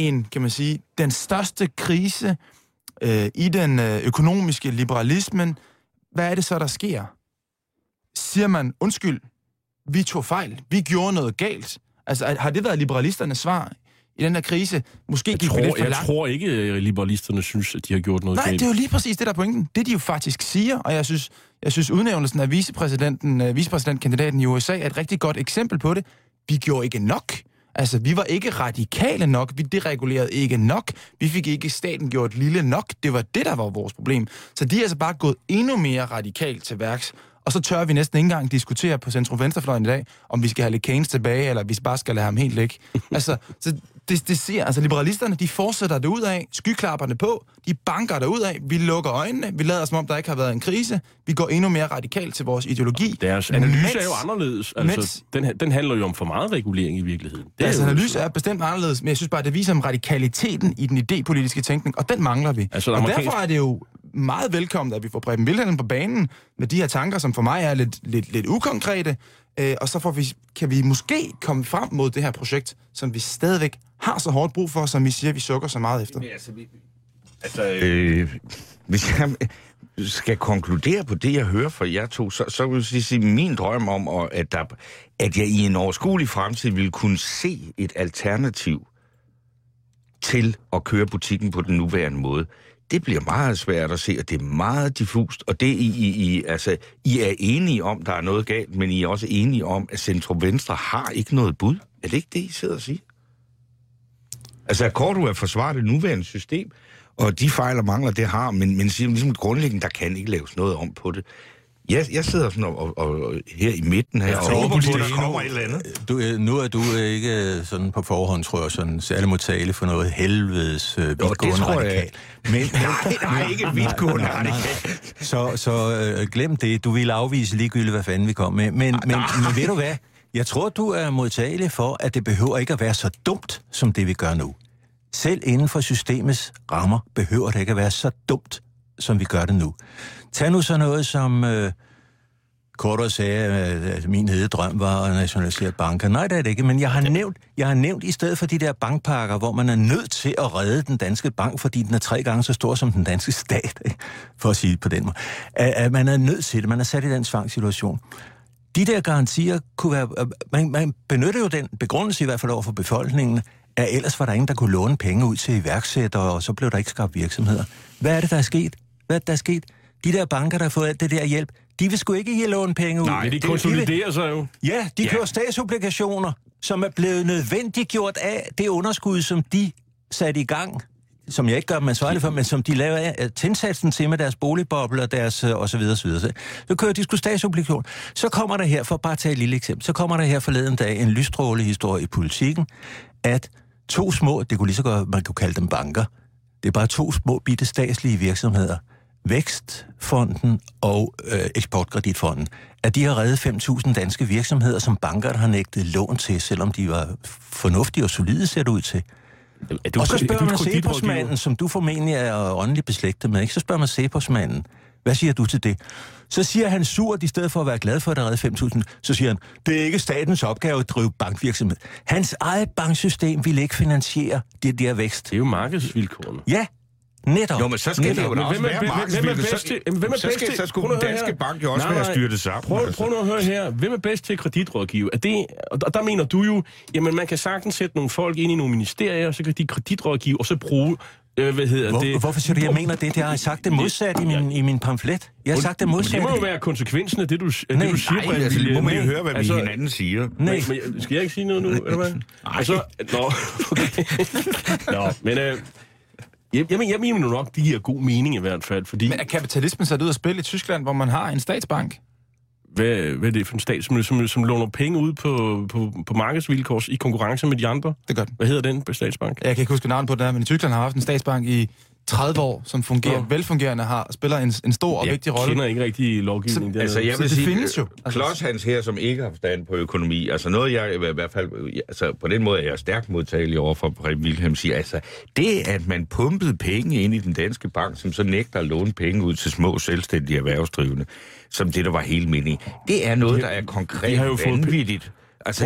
den største krise i den økonomiske liberalismen. Hvad er det så, der sker? Siger man, undskyld, vi tog fejl, vi gjorde noget galt? Altså, har det været liberalisternes svar i den her krise? Måske jeg tror ikke, at liberalisterne synes, at de har gjort noget galt. Nej, det er jo lige præcis det, der er pointen. Det, de jo faktisk siger, og jeg synes udnævnelsen af vicepræsidentkandidaten i USA er et rigtig godt eksempel på det. Vi gjorde ikke nok. Altså, vi var ikke radikale nok. Vi deregulerede ikke nok. Vi fik ikke staten gjort lille nok. Det var det, der var vores problem. Så de er altså bare gået endnu mere radikalt til værks. Og så tør vi næsten ikke engang diskutere på centrum-venstrefløjen i dag, om vi skal have lidt Keynes tilbage, eller vi bare skal lade ham helt ligge. Altså, så det siger, altså liberalisterne, de fortsætter det ud af, skyklapperne på, de banker der ud af, vi lukker øjnene, vi lader som om, der ikke har været en krise, vi går endnu mere radikalt til vores ideologi. Deres analyse er jo anderledes. Altså, den handler jo om for meget regulering i virkeligheden. Deres analyse er bestemt anderledes, men jeg synes bare, det viser om radikaliteten i den idépolitiske tænkning, og den mangler vi. Altså, og derfor er det jo meget velkommen, at vi får Preben Wilhjelm på banen med de her tanker, som for mig er lidt ukonkrete, og så kan vi måske komme frem mod det her projekt, som vi stadigvæk har så hårdt brug for, som vi siger, vi sukker så meget efter. Hvis jeg skal konkludere på det, jeg hører fra jer to, så vil jeg sige min drøm om, at jeg i en overskuelig fremtid vil kunne se et alternativ til at køre butikken på den nuværende måde. Det bliver meget svært at se, og det er meget diffust, og det I er enige om, der er noget galt, men I er også enige om, at centrum-venstre har ikke noget bud. Er det ikke det, I sidder og siger? Altså, Korto er forsvaret det nuværende system, Og de fejl og mangler, det har, men siger ligesom grundlæggende, der kan ikke laves noget om på det. Jeg sidder sådan og her i midten her, og håber på, der kommer et eller andet. Nu er du ikke sådan på forhånd, tror jeg, sådan særlig modtagelig for noget helvedes vidtgående radikal. Nej, ikke vidtgående radikal. Så glem det. Du vil afvise ligegyldigt, hvad fanden vi kom med. Men ved du hvad? Jeg tror, du er modtagelig for, at det behøver ikke at være så dumt, som det vi gør nu. Selv inden for systemets rammer behøver det ikke at være så dumt, som vi gør det nu. Tag nu så noget som Korto sagde, at min hede drøm var at nationalisere banker. Nej, det er det ikke, men jeg har nævnt i stedet for de der bankpakker, hvor man er nødt til at redde den danske bank, fordi den er 3 gange så stor som den danske stat, for at sige det på den måde. At man er nødt til det, man er sat i den tvangssituation. De der garantier kunne være... Man benytter jo den begrundelse i hvert fald over for befolkningen, at ellers var der ingen, der kunne låne penge ud til iværksættere, og så blev der ikke skabt virksomheder. Hvad er det, der er sket? De der banker, der har fået alt det der hjælp, de vil sgu ikke låne penge ud. Nej, de konsoliderer sig jo. Ja, de kører statsobligationer, som er blevet nødvendiggjort af det underskud, som de satte i gang, som jeg ikke gør dem ansvarlig for, men som de laver af tændsatsen til med deres boligboble og deres osv. Så kører de sgu statsobligationer. Så kommer der her, for bare at tage et lille eksempel, så kommer der her forleden dag en lysstrålehistorie i Politikken, at 2 små, det kunne lige så godt, man kunne kalde dem banker, det er bare 2 små bitte statslige virksomheder, Vækstfonden og Eksportkreditfonden, at de har reddet 5.000 danske virksomheder, som bankerne har nægtet lån til, selvom de var fornuftige og solide, ser det ud til. Og så spørger man Cepos-manden, som du formentlig er åndeligt beslægtet med, ikke? Så spørger man Cepos-manden, hvad siger du til det? Så siger han surt, i stedet for at være glad for, at der er reddet 5.000, så siger han, det er ikke statens opgave at drive bankvirksomhed. Hans eget banksystem ville ikke finansiere det der vækst. Det er jo markedsvilkårene. Ja, netop. Jo, men så skal det jo da også være markedsvilkår. Så skulle den danske bank jo også være styrtet sammen. Prøv nu at høre her. Hvem er bedst til kreditrådgive? Og der mener du jo, jamen man kan sagtens sætte nogle folk ind i nogle ministerier, så kan de kreditrådgive, og så bruge... Hvorfor siger du, jeg mener det? Det har jeg sagt det modsat i min pamflet. Jeg har sagt det modsat. Det må jo være konsekvensen af det, du siger. Nej, må man jo høre, hvad vi hinanden siger. Nej. Men skal jeg ikke sige noget nu, eller hvad? Altså, Jeg mener nok, de giver god mening i hvert fald, fordi... Men er kapitalismen sat ud at spille i Tyskland, hvor man har en statsbank? Hvad er det for en stat, som låner penge ud på markedsvilkår i konkurrence med de andre? Det gør den. Hvad hedder den statsbank? Jeg kan ikke huske navnet på det her, men i Tyskland har haft en statsbank i 30 år, som fungerer velfungerende, spiller en stor og vigtig rolle. Jeg kender ikke rigtig lovgivning. Altså, jeg vil sige, findes jo. Klods Hans her, som ikke har forstand på økonomi, altså noget, jeg i hvert fald, altså på den måde er jeg stærkt modtagelig over for Preben Wilhjelm siger, altså det, at man pumpede penge ind i den danske bank, som så nægter at låne penge ud til små selvstændige erhvervsdrivende, som det, der var hele meningen, det er noget, der er konkret vanvittigt. Altså,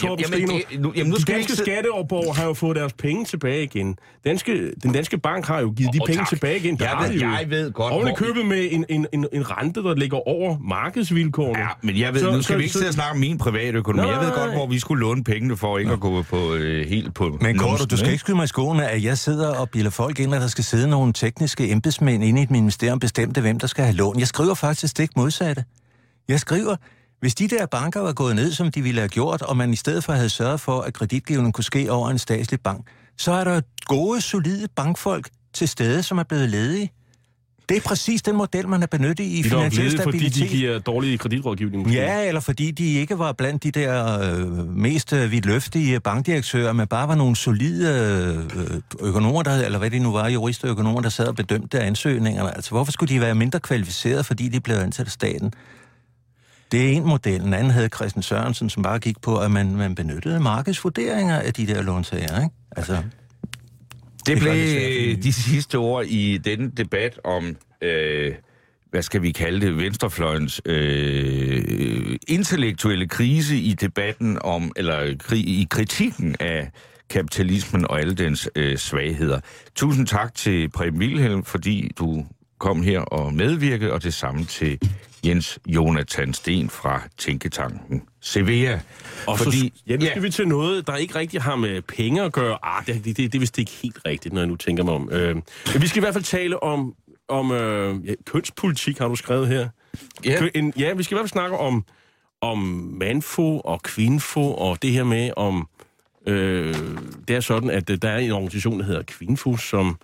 de danske skatteoverborgere har jo fået deres penge tilbage igen. Den danske bank har jo givet de penge tilbage igen. Jeg ved godt, oven i købet med en rente, der ligger over markedsvilkårene. Ja, men jeg ved, nu skal vi ikke sidde og snakke om min private økonomi. Jeg ved godt, hvor vi skulle låne pengene for ikke at gå på helt på... Men Korto, du skal ikke skyde mig i skoene, at jeg sidder og bilder folk ind, at der skal sidde nogle tekniske embedsmænd inde i et ministerium bestemte, hvem der skal have lån. Jeg skriver faktisk stik modsatte. Jeg skriver... Hvis de der banker var gået ned, som de ville have gjort, og man i stedet for havde sørget for, at kreditgivningen kunne ske over en statslig bank, så er der gode, solide bankfolk til stede, som er blevet ledige. Det er præcis den model, man har benyttet i finansiel stabilitet. Fordi de giver dårlige kreditrådgivning? Måske. Ja, eller fordi de ikke var blandt de der mest vidtløftige bankdirektører, men bare var nogle solide økonomer, eller hvad det nu var, jurister og økonomer, der sad og bedømte ansøgningerne. Altså, hvorfor skulle de være mindre kvalificerede, fordi de blev ansat af staten? Det er en model. En anden havde Christian Sørensen, som bare gik på, at man benyttede markedsvurderinger af de der låntager, ikke? Altså, det blev de sidste ord i denne debat om, hvad skal vi kalde det, venstrefløjens intellektuelle krise i debatten om, eller i kritikken af kapitalismen og alle dens svagheder. Tusind tak til Preben Wilhjelm, fordi du kom her og medvirkede, og det samme til Jens Jonathan Sten fra Tænketanken Cevea. Og fordi, nu skal vi til noget, der ikke rigtig har med penge at gøre. Det er vist ikke helt rigtigt, når jeg nu tænker mig om. Men vi skal i hvert fald tale om kønspolitik, har du skrevet her. Ja. Vi skal i hvert fald snakke om mandfo og kvindfo, og det her med om... det er sådan, at der er en organisation, der hedder Kvinfo, som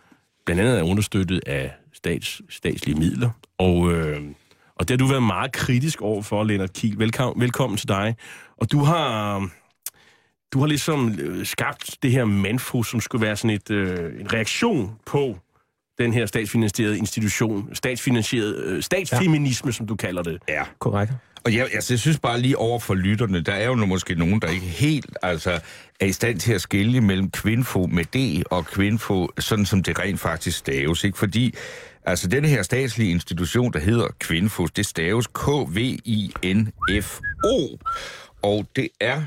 blandt andet er understøttet af statslige midler. Og det har du været meget kritisk over for, Lennart Kiel. Velkommen til dig. Og du har ligesom skabt det her Manfo, som skulle være sådan en reaktion på den her statsfinansierede institution, statsfeminisme, som du kalder det. Ja, korrekt. Og jeg synes bare lige over for lytterne, der er jo måske nogen, der ikke helt er i stand til at skille mellem Kvinfo med D og Kvinfo, sådan som det rent faktisk staves, ikke? Fordi denne her statslige institution, der hedder Kvinfo, det staves K-V-I-N-F-O, og det er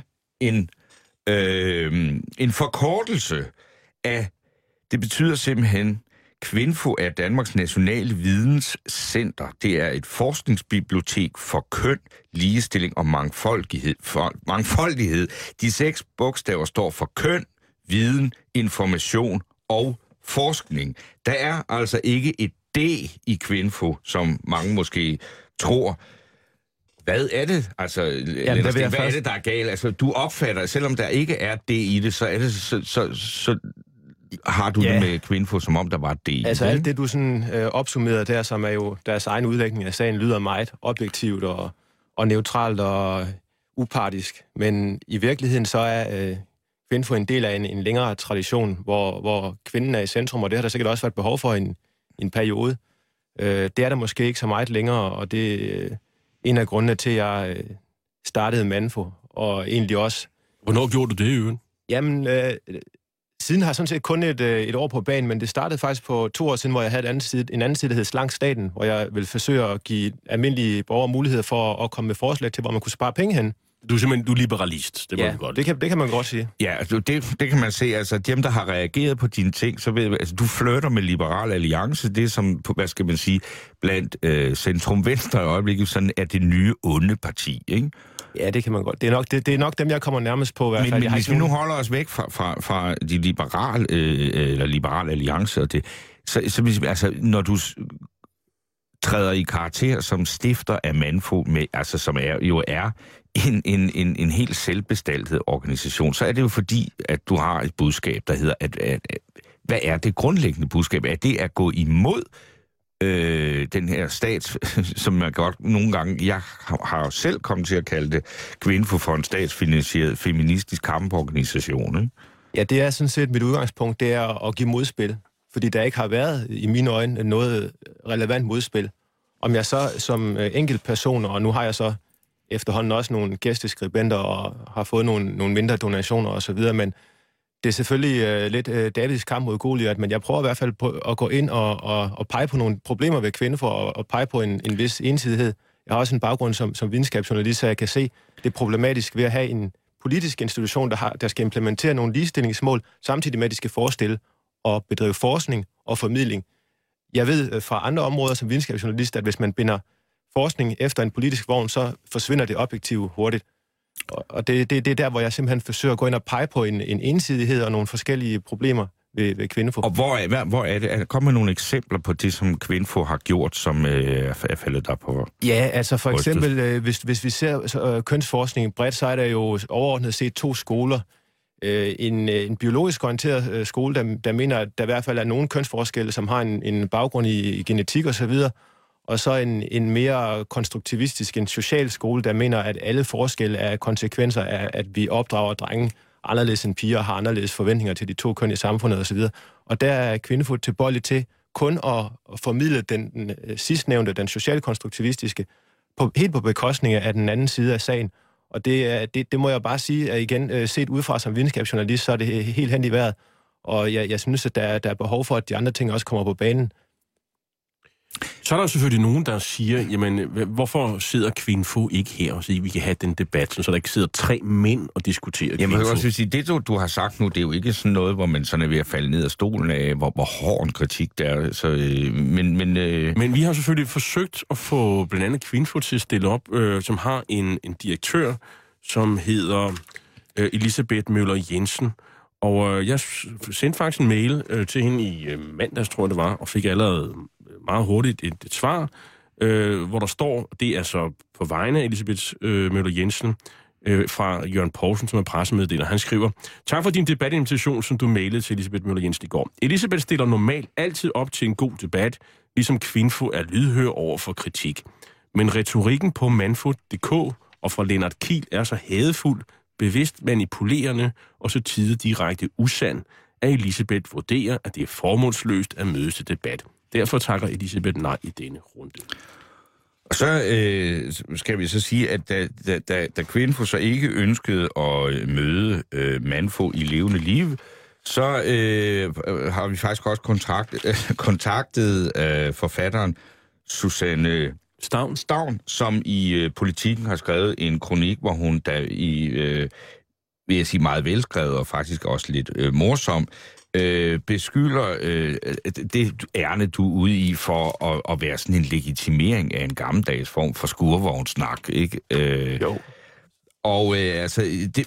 en forkortelse af, det betyder simpelthen, Kvinfo er Danmarks nationale videnscenter. Det er et forskningsbibliotek for køn, ligestilling og mangfoldighed. De 6 bogstaver står for køn, viden, information og forskning. Der er altså ikke et D i Kvinfo, som mange måske tror. Hvad er det? Hvad er det, der er galt? Du opfatter, selvom der ikke er D i det, så er det så har du det med Kvinfo, som om der var D? Alt det, du sådan opsummerede der, som er jo deres egen udlægning af sagen, lyder meget objektivt og neutralt og upartisk. Men i virkeligheden så er Kvinfo en del af en længere tradition, hvor kvinden er i centrum, og det har der sikkert også været behov for i en periode. Det er der måske ikke så meget længere, og det er en af grundene til, at jeg startede Manfo, og egentlig også... Hvornår gjorde du det, Øen? Jamen, siden har jeg sådan set kun et år på banen, men det startede faktisk på 2 år siden, hvor jeg havde en anden side, der hed Slank Staten, hvor jeg ville forsøge at give almindelige borgere mulighed for at komme med forslag til, hvor man kunne spare penge hen. Du er liberalist, det må du godt. Det kan man godt sige. Ja, det kan man se. Dem, der har reageret på dine ting, så ved du flirter med Liberal Alliance, det som, hvad skal man sige, blandt centrum-venstre i øjeblikket, sådan er det nye onde parti, ikke? Ja, det kan man godt. Det er nok dem, jeg kommer nærmest på i hvert fald. Men hvis vi nu holder os væk fra de Liberal Alliance, og det, så når du træder i karakter som stifter af Manfo, som er en helt selvbestaltet organisation, så er det jo fordi, at du har et budskab, der hedder, hvad er det grundlæggende budskab? Er det at gå imod den her stats, som man godt nogle gange, jeg har jo selv kommet til at kalde det, Kvinfo for en statsfinansieret feministisk kamporganisation, ikke? Ja, det er sådan set mit udgangspunkt, det er at give modspil, fordi der ikke har været, i mine øjne, noget relevant modspil. Om jeg så som enkeltperson, og nu har jeg så efterhånden også nogle gæsteskribenter og har fået nogle mindre donationer osv., men det er selvfølgelig lidt Davids kamp mod Goliat, men jeg prøver i hvert fald på at gå ind og pege på nogle problemer ved Kvinfo og pege på en vis ensidighed. Jeg har også en baggrund som videnskabsjournalist, så jeg kan se det problematisk ved at have en politisk institution, der skal implementere nogle ligestillingsmål, samtidig med, at de skal forestille og bedrive forskning og formidling. Jeg ved fra andre områder som videnskabsjournalist, at hvis man binder forskning efter en politisk vogn, så forsvinder det objektivt hurtigt. Og det er der, hvor jeg simpelthen forsøger at gå ind og pege på en ensidighed og nogle forskellige problemer ved Kvinfo. Og hvor er det? Kom med nogle eksempler på det, som Kvinfo har gjort, som er faldet der på? Ja, altså for eksempel, hvis vi ser kønsforskning bredt, så er der jo overordnet set 2 skoler. En biologisk orienteret skole, der mener, at der i hvert fald er nogle kønsforskelle, som har en baggrund i genetik osv., og så en mere konstruktivistisk, en social skole, der mener, at alle forskelle er konsekvenser af, at vi opdrager drenge anderledes end piger, har anderledes forventninger til de 2 køn i samfundet osv. Og der er Kvinfo tilbøjelig til kun at formidle den sidstnævnte, den socialkonstruktivistiske, helt på bekostning af den anden side af sagen. Og det må jeg bare sige, at igen, set udefra som videnskabsjournalist, så er det helt hen i vejret. Og jeg synes, at der er behov for, at de andre ting også kommer på banen. Så er der selvfølgelig nogen, der siger, jamen, hvorfor sidder Kvinfo ikke her og siger, vi kan have den debat, så der ikke sidder 3 mænd og diskuterer Kvinfo? Jamen, jeg vil også sige, det du har sagt nu, det er jo ikke sådan noget, hvor man sådan er ved at falde ned af stolen af, hvor hård en kritik der er. Så, men vi har selvfølgelig forsøgt at få blandt andet Kvinfo til at stille op, som har en direktør, som hedder Elisabeth Møller Jensen. Og jeg sendte faktisk en mail til hende i mandags, tror jeg det var, og fik allerede meget hurtigt et svar, hvor der står, det er så på vegne af Elisabeth Møller Jensen, fra Jørgen Poulsen, som er pressemeddeler. Han skriver, tak for din debatinvitation, som du mailede til Elisabeth Møller Jensen i går. Elisabeth stiller normalt altid op til en god debat, ligesom Kvinfo er lydhør over for kritik. Men retorikken på manfo.dk og fra Lennart Kiel er så hadefuld, bevidst manipulerende og så tide direkte usand, at Elisabeth vurderer, at det er formålsløst at mødes til debat. Derfor takker Elisabeth nej i denne runde. Og så skal vi så sige, at da Kvinfo så ikke ønskede at møde Manfo i levende liv, så har vi faktisk også kontaktet forfatteren Susanne Stavn, som i Politikken har skrevet en kronik, hvor hun vil jeg sige meget velskrevet og faktisk også lidt morsom, beskylder det ærne, du er ude i for at være sådan en legitimering af en gammeldags form for skurvognsnak, ikke? Jo. Og altså,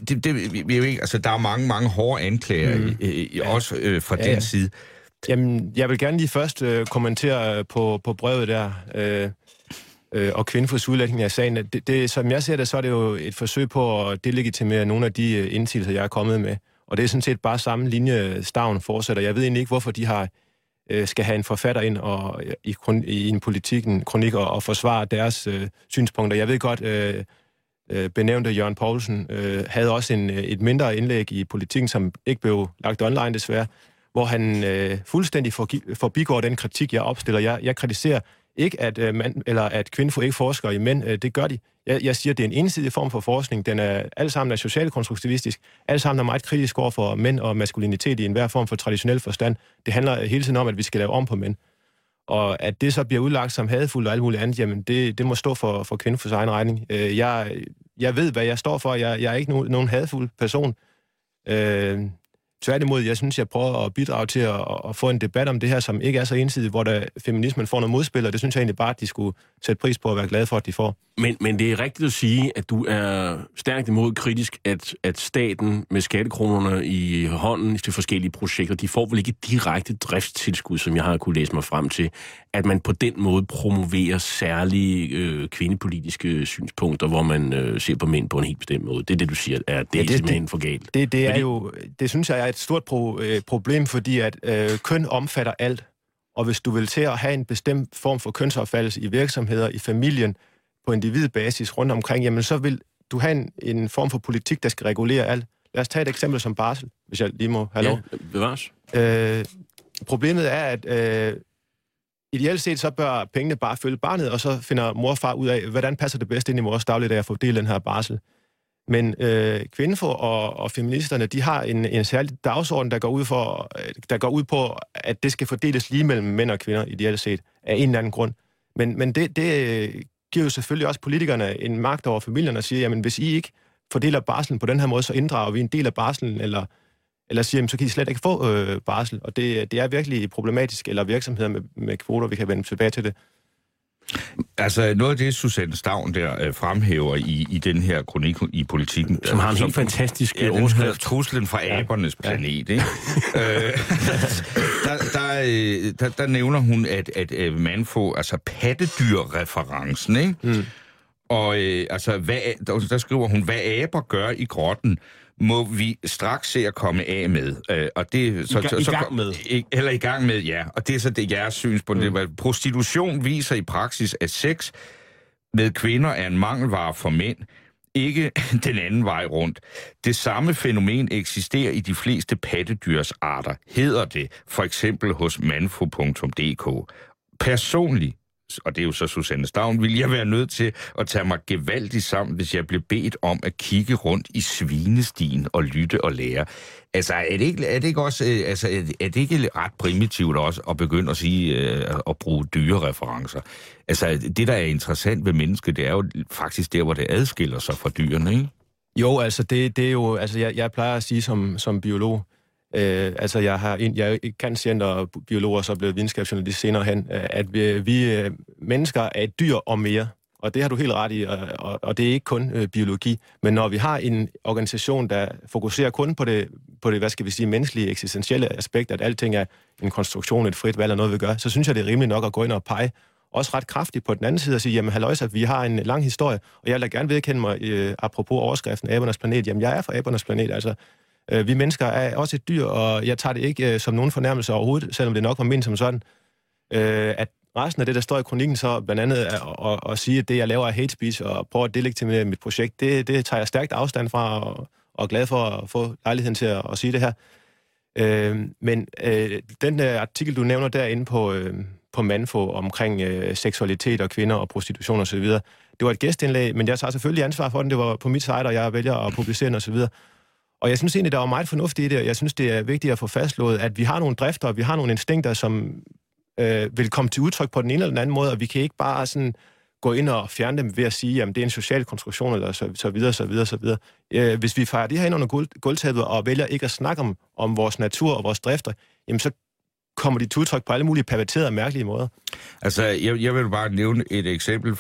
der er mange hårde anklager, også fra den side. Jamen, jeg vil gerne lige først kommentere på brevet der, og Kvinfos udlægning af sagen. Det, som jeg ser det, så er det jo et forsøg på at delegitimere nogle af de indsigelser, jeg er kommet med. Og det er sådan set bare samme linje, Stavn fortsætter. Jeg ved egentlig ikke, hvorfor de skal have en forfatter ind og i en kronik og forsvare deres synspunkter. Jeg ved godt, benævnte Jørgen Poulsen havde også et mindre indlæg i Politikken, som ikke blev lagt online desværre, hvor han fuldstændig forbigår den kritik, jeg opstiller. Jeg kritiserer ikke, at Kvinfo ikke forsker i mænd. Det gør de. Jeg siger, at det er en ensidig form for forskning. Den er alle sammen socialkonstruktivistisk. Alle sammen er meget kritisk over for mænd og maskulinitet i enhver form for traditionel forstand. Det handler hele tiden om, at vi skal lave om på mænd. Og at det så bliver udlagt som hadefuldt og alt muligt andet, jamen det må stå for Kvinfos egen regning. Jeg ved, hvad jeg står for. Jeg er ikke nogen hadefuld person. Tværtimod, jeg synes, jeg prøver at bidrage til at få en debat om det her, som ikke er så ensidigt, hvor feminismen får noget modspil, og det synes jeg egentlig bare, at de skulle sætte pris på at være glade for, at de får. Men det er rigtigt at sige, at du er stærkt imod kritisk, at staten med skattekronerne i hånden til forskellige projekter, de får vel ikke direkte driftstilskud, som jeg har kunne læse mig frem til, at man på den måde promoverer særlige kvindepolitiske synspunkter, hvor man ser på mænd på en helt bestemt måde. Det er det, du siger, det er simpelthen for galt. Det synes jeg er et stort problem, fordi at køn omfatter alt. Og hvis du vil til at have en bestemt form for kønsopfattelse i virksomheder, i familien, på individbasis rundt omkring, jamen så vil du have en form for politik, der skal regulere alt. Lad os tage et eksempel som barsel, hvis jeg lige må have lov. Ja, bevares. Problemet er, at ideelt set så bør pengene bare følge barnet, og så finder mor og far ud af, hvordan passer det bedst ind i vores dagligdag at få del den her barsel. Men Kvinfo og feministerne, de har en særlig dagsorden, der går ud på, at det skal fordeles lige mellem mænd og kvinder, ideelt set, af en eller anden grund. Men det giver jo selvfølgelig også politikerne en magt over familierne og siger, jamen hvis I ikke fordeler barslen på den her måde, så inddrager vi en del af barslen, eller siger, jamen, så kan I slet ikke få barsel. Og det er virkelig problematisk, eller virksomheder med kvoter, vi kan vende tilbage til det. Altså, noget af det, Susanne Stavn der fremhæver i den her kronik i Politikken... Som har en helt fantastisk overskrift. Truslen fra abernes planet, ikke? Der nævner hun, at Manfo, altså pattedyrreferencen, ikke? Mm. Og der skriver hun, hvad aber gør i grotten, må vi straks se at komme af med. Og det i gang med, ja. Og det er så det jeres synspunkt. Mm. Prostitution viser i praksis, at sex med kvinder er en mangelvare for mænd, ikke den anden vej rundt. Det samme fænomen eksisterer i de fleste pattedyrsarter, hedder det, for eksempel hos manfo.dk. Personligt, og det er jo så Susanne Stavn, vil jeg være nødt til at tage mig gevaldigt sammen, hvis jeg bliver bedt om at kigge rundt i svinestien og lytte og lære. Altså, er det ikke ret primitivt også at begynde at sige, at bruge dyrereferencer? Altså, det, der er interessant ved mennesket, det er jo faktisk der, hvor det adskiller sig fra dyrene, ikke? Jo, altså, det er jo... Altså, jeg plejer at sige som biolog, jeg kan sige, og biologer så blevet videnskabsjournalist senere hen, at vi mennesker er et dyr og mere. Og det har du helt ret i, og det er ikke kun biologi. Men når vi har en organisation, der fokuserer kun på det, hvad skal vi sige, menneskelige, eksistentielle aspekt, at alting er en konstruktion, et frit valg og noget, vi gør, så synes jeg, det er rimeligt nok at gå ind og pege også ret kraftigt på den anden side og sige, jamen halløjsa, vi har en lang historie, og jeg vil da gerne vedkende mig, apropos overskriften Abernes Planet, jamen jeg er fra Abernes Planet, altså vi mennesker er også et dyr, og jeg tager det ikke som nogen fornærmelse overhovedet, selvom det nok var ment som sådan, at resten af det, der står i kronikken, så blandt andet at sige, at det, jeg laver er hate speech, og prøver at delegitimere mit projekt, det tager jeg stærkt afstand fra, og er glad for at få lejligheden til at sige det her. Men den artikel, du nævner derinde på Manfo omkring seksualitet og kvinder og prostitution og så videre, det var et gæstindlæg, men jeg tager selvfølgelig ansvar for den. Det var på mit site, og jeg vælger at publicere den og så videre. Og jeg synes egentlig, der var meget fornuftigt i det, og jeg synes, det er vigtigt at få fastslået, at vi har nogle drifter, og vi har nogle instinkter, som vil komme til udtryk på den ene eller den anden måde, og vi kan ikke bare sådan gå ind og fjerne dem ved at sige, at det er en social konstruktion, eller så videre. Hvis vi fejrer det her ind under gulvtæppet og vælger ikke at snakke om vores natur og vores drifter, jamen så kommer de til udtryk på alle mulige perverterede og mærkelige måder. Altså, jeg vil bare nævne et eksempel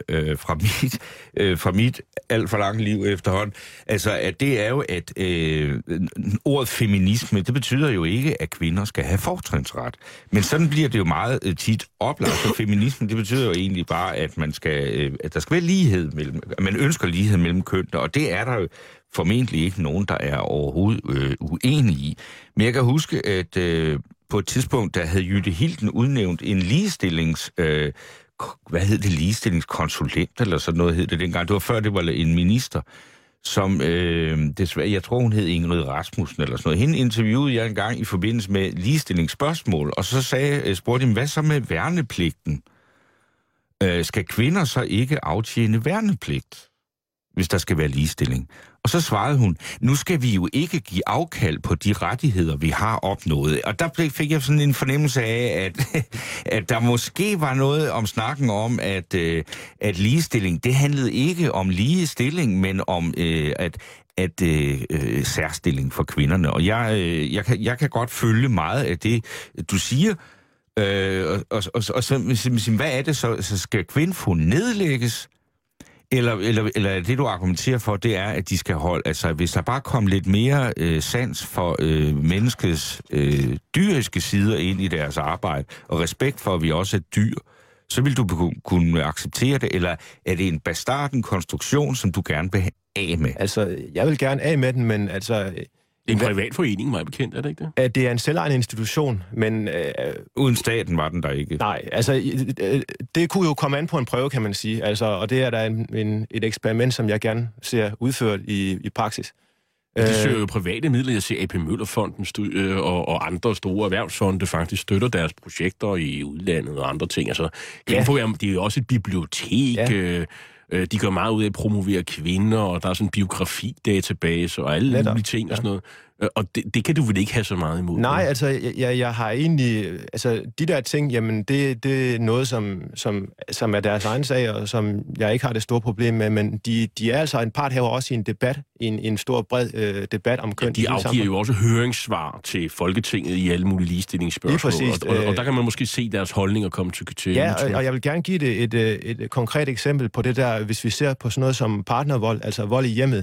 fra mit alt for lange liv efterhånden. Altså, at det er jo, at ordet feminisme, det betyder jo ikke, at kvinder skal have fortrinsret. Men sådan bliver det jo meget tit oplagt, for feminisme, det betyder jo egentlig bare, at at der skal være lighed mellem, at man ønsker lighed mellem kønnene, og det er der jo formentlig ikke nogen, der er overhovedet uenige i. Men jeg kan huske, at på et tidspunkt, der havde Jytte Hilden udnævnt en ligestillingskonsulent, eller sådan noget hed det dengang. Det var før, det var en minister, som desværre, jeg tror, hun hed Ingrid Rasmussen, eller sådan noget. Hende interviewede jeg engang i forbindelse med ligestillingsspørgsmål, og så spurgte jeg, hvad så med værnepligten? Skal kvinder så ikke aftjene værnepligt, hvis der skal være ligestilling? Og så svarede hun, nu skal vi jo ikke give afkald på de rettigheder, vi har opnået. Og der fik jeg sådan en fornemmelse af, at der måske var noget om snakken om, at ligestilling, det handlede ikke om ligestilling, men om særstilling for kvinderne. Og jeg kan godt følge meget af det, du siger. Og så, hvad er det så? Så skal Kvinfo nedlægges? Eller det, du argumenterer for, det er, at de skal holde... Altså, hvis der bare kom lidt mere sans for menneskets dyriske sider ind i deres arbejde, og respekt for, at vi også er dyr, så vil du kunne acceptere det, eller er det en bastarden konstruktion, som du gerne vil af med? Altså, jeg vil gerne af med den, men altså... En privat forening, meget bekendt, er det ikke det? Det er en selvejende institution, men... Uden staten var den der ikke. Nej, altså, det kunne jo komme an på en prøve, kan man sige. Altså, og det er der et eksperiment, som jeg gerne ser udført i praksis. Det søger jo private midler. Jeg ser AP Møller-fonden og andre store erhvervsfonde faktisk støtter deres projekter i udlandet og andre ting. Altså, det er jo også et bibliotek. Ja. De gør meget ud af at promovere kvinder, og der er sådan en biografidatabase og alle mulige ting og sådan noget. Og det kan du vel ikke have så meget imod? Nej, altså, jeg har egentlig... Altså, de der ting, jamen, det er noget, som er deres egen sag, og som jeg ikke har det store problem med, men de er altså en part her også i en debat, en stor, bred debat om køn. Ja, de afgiver jo også høringssvar til Folketinget i alle mulige ligestillingsspørgsmål, og der kan man måske se deres holdninger komme til Ja, og jeg vil gerne give det et konkret eksempel på det der, hvis vi ser på sådan noget som partnervold, altså vold i hjemmet.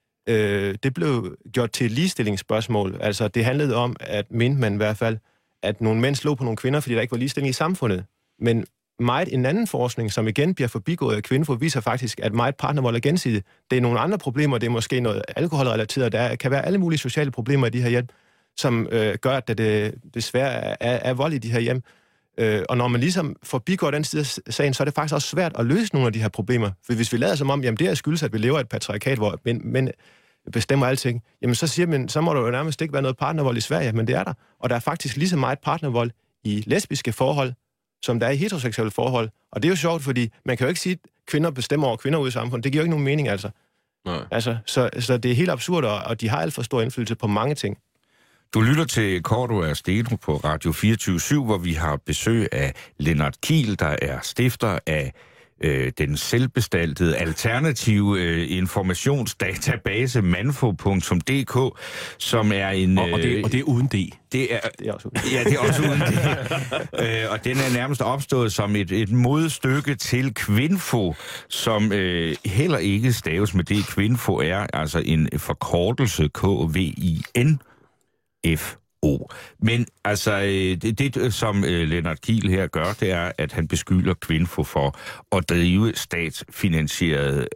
Det blev gjort til et ligestillingsspørgsmål. Altså, det handlede om, mente man i hvert fald, at nogle mænd slog på nogle kvinder, fordi der ikke var ligestilling i samfundet. Men meget en anden forskning, som igen bliver forbigået af Kvinfo, viser faktisk, at meget partnervold er gensidigt. Det er nogle andre problemer, det er måske noget alkoholrelateret, der kan være alle mulige sociale problemer i de her hjem, som gør, at det desværre er vold i de her hjem. Og når man ligesom forbigår den side af sagen, så er det faktisk også svært at løse nogle af de her problemer. For hvis vi lader som om, jamen det er skyldes, at vi lever i et patriarkat, hvor mænd bestemmer alting, jamen så siger man, så må der jo nærmest ikke være noget partnervold i Sverige, men det er der. Og der er faktisk lige så meget partnervold i lesbiske forhold, som der er i heteroseksuelle forhold. Og det er jo sjovt, fordi man kan jo ikke sige, at kvinder bestemmer over kvinder ude i samfundet. Det giver jo ikke nogen mening, altså. Nej. Altså så det er helt absurd, og de har alt for stor indflydelse på mange ting. Du lytter til Cordua Steno på Radio 24/7, hvor vi har besøg af Lennart Kiel, der er stifter af den selvbestaltede alternative informationsdatabase manfo.dk, som er en... Og det er uden D. Det er også uden D. Ja, det er også uden D. Og den er nærmest opstået som et modstykke til Kvinfo, som heller ikke staves med det. Kvinfo er altså en forkortelse KVINFO. Men altså, det som Lennart Kiel her gør, det er, at han beskylder Kvinfo for at drive statsfinansieret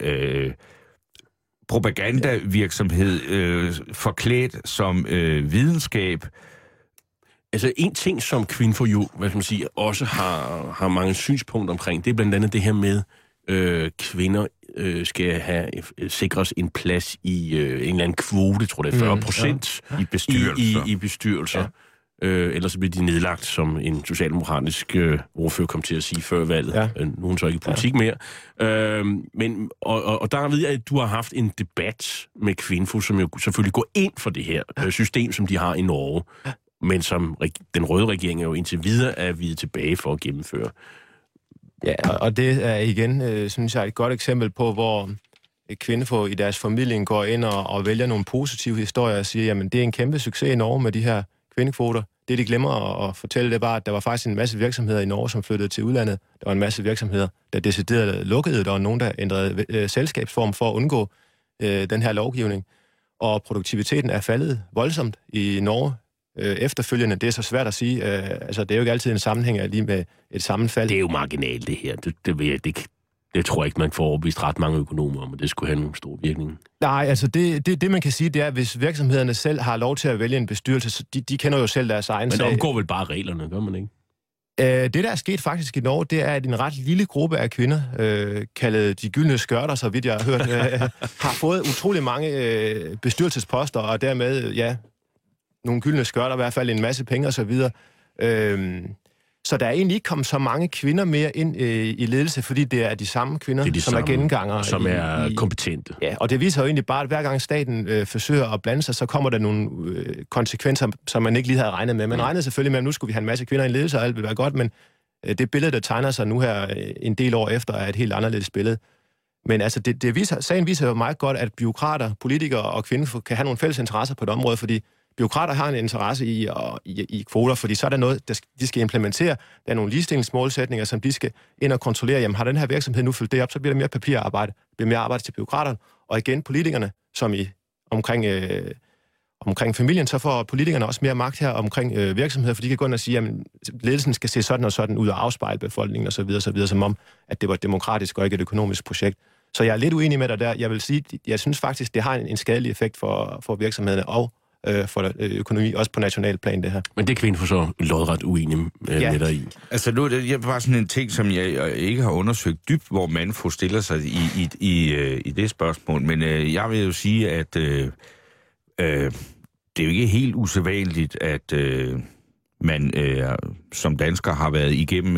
propagandavirksomhed forklædt som videnskab. Altså en ting, som Kvinfo jo, hvad skal man sige, også har mange synspunkter omkring, det er blandt andet det her med, kvinder skal sikres en plads i en eller anden kvote, tror jeg, 40% i bestyrelser. I bestyrelser. Ja. Ellers bliver de nedlagt, som en socialdemokratisk ordfører kom til at sige før valget. Ja. Nu er hun så ikke i politik mere. Men der ved jeg, at du har haft en debat med Kvinfo, som jo selvfølgelig går ind for det her system, som de har i Norge, men som den røde regering er jo indtil videre er vi tilbage for at gennemføre. Ja, og det er igen, synes jeg, et godt eksempel på, hvor Kvinfo i deres formidling går ind og vælger nogle positive historier og siger, jamen det er en kæmpe succes i Norge med de her kvindekvoter. Det, de glemmer at fortælle, det var, at der var faktisk en masse virksomheder i Norge, som flyttede til udlandet. Der var en masse virksomheder, der decideret lukkede. Der var nogen, der ændrede selskabsform for at undgå den her lovgivning. Og produktiviteten er faldet voldsomt i Norge efterfølgende. Det er så svært at sige. Altså, det er jo ikke altid en sammenhæng lige med et sammenfald. Det er jo marginalt, det her. Det tror jeg ikke, man får overbevist ret mange økonomer om, og det skulle have nogen stor virkning. Nej, altså det man kan sige, det er, at hvis virksomhederne selv har lov til at vælge en bestyrelse, så de kender jo selv deres egen sag. Men omgår vel bare reglerne, gør man ikke? Det, der er sket faktisk i Norge, det er, at en ret lille gruppe af kvinder, kaldet de gyldne skørter, så vidt jeg har hørt, har fået utrolig mange bestyrelsesposter, og dermed, nogle gyldne skørter, i hvert fald en masse penge og så videre. Så der er egentlig ikke kommet så mange kvinder mere ind i ledelse, fordi det er de samme kvinder, som er gengangere. Som er kompetente. Ja, og det viser jo egentlig bare, at hver gang staten forsøger at blande sig, så kommer der nogle konsekvenser, som man ikke lige havde regnet med. Man regnede selvfølgelig med, at nu skulle vi have en masse kvinder i ledelse, og alt vil være godt, men det billede, der tegner sig nu her en del år efter, er et helt anderledes billede. Men altså, sagen viser jo meget godt, at bureaukrater, politikere og kvinder kan have nogle fælles interesser på et område, fordi bureaukrater har en interesse i kvoter, fordi så er der noget, de skal implementere. Der er nogle ligestillingsmålsætninger, som de skal ind og kontrollere. Jamen, har den her virksomhed nu fyldt det op, så bliver der mere papirarbejde, bliver mere arbejde til bureaukraterne. Og igen, politikerne, som omkring familien, så får politikerne også mere magt her omkring virksomheder, for de kan gå ind og sige, at ledelsen skal se sådan og sådan ud og afspejle befolkningen osv., som om, at det var et demokratisk og ikke et økonomisk projekt. Så jeg er lidt uenig med dig der. Jeg vil sige, jeg synes faktisk, det har en skadelig effekt for virksomhederne og for økonomi, også på national plan, det her. Men det er Kvinfo så lodret uenig med dig i. Altså nu er det bare sådan en ting, som jeg ikke har undersøgt dybt, hvor Kvinfo stiller sig i det spørgsmål, men jeg vil jo sige, at det er jo ikke helt usædvanligt, at man som dansker har været igennem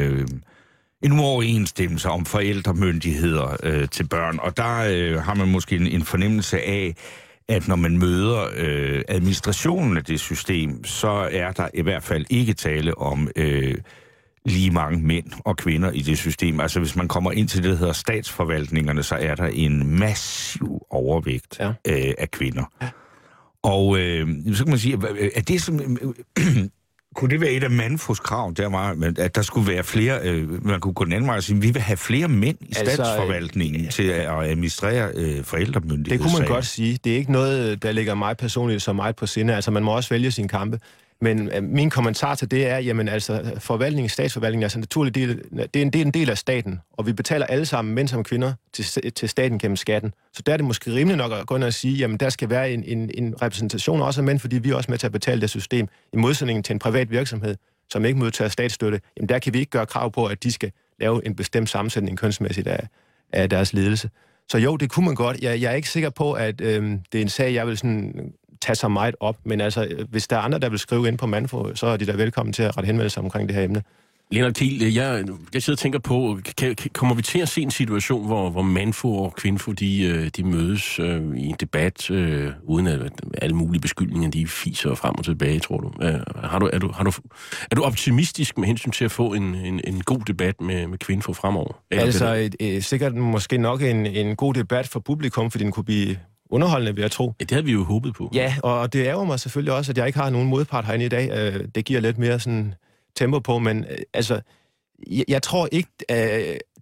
en uoverensstemmelse om forældremyndigheder til børn, og der har man måske en fornemmelse af, at når man møder administrationen af det system, så er der i hvert fald ikke tale om lige mange mænd og kvinder i det system. Altså hvis man kommer ind til det, der hedder statsforvaltningerne, så er der en massiv overvægt af kvinder. Ja. Og så kan man sige, at det som... Kunne det være et af Kvinfos krav, der var, at der skulle være flere, man kunne gå den anden vej og sige, at vi vil have flere mænd i statsforvaltningen til at administrere forældremyndighed. Det kunne man godt sige. Det er ikke noget, der ligger mig personligt så meget på sinde. Altså, man må også vælge sine kampe. Men min kommentar til det er, jamen altså, statsforvaltningen er altså en naturlig del, det er en del af staten, og vi betaler alle sammen, mænd som kvinder, til staten gennem skatten. Så der er det måske rimeligt nok at gå ind og sige, jamen der skal være en repræsentation også af mænd, fordi vi er også med til at betale det system. I modsætning til en privat virksomhed, som ikke modtager statsstøtte, jamen der kan vi ikke gøre krav på, at de skal lave en bestemt sammensætning kønsmæssigt af deres ledelse. Så jo, det kunne man godt. Jeg er ikke sikker på, at det er en sag, jeg vil sådan tage sig meget op, men altså, hvis der er andre, der vil skrive ind på Kvinfo, så er de da velkommen til at rette henvendelse omkring det her emne. Lennart Kiel, jeg sidder og tænker på, kommer vi til at se en situation, hvor Kvinfo og Kvinfo, de mødes i en debat, uden at alle mulige beskyldninger, de fiser frem og tilbage, tror du? Er du optimistisk med hensyn til at få en god debat med Kvinfo fremover? Altså, sikkert måske nok en god debat for publikum, fordi den kunne blive underholdende, vil jeg tro. Ja, det havde vi jo håbet på. Ja, og det ærger mig selvfølgelig også, at jeg ikke har nogen modpart herinde i dag. Det giver lidt mere sådan tempo på, men altså, jeg tror ikke,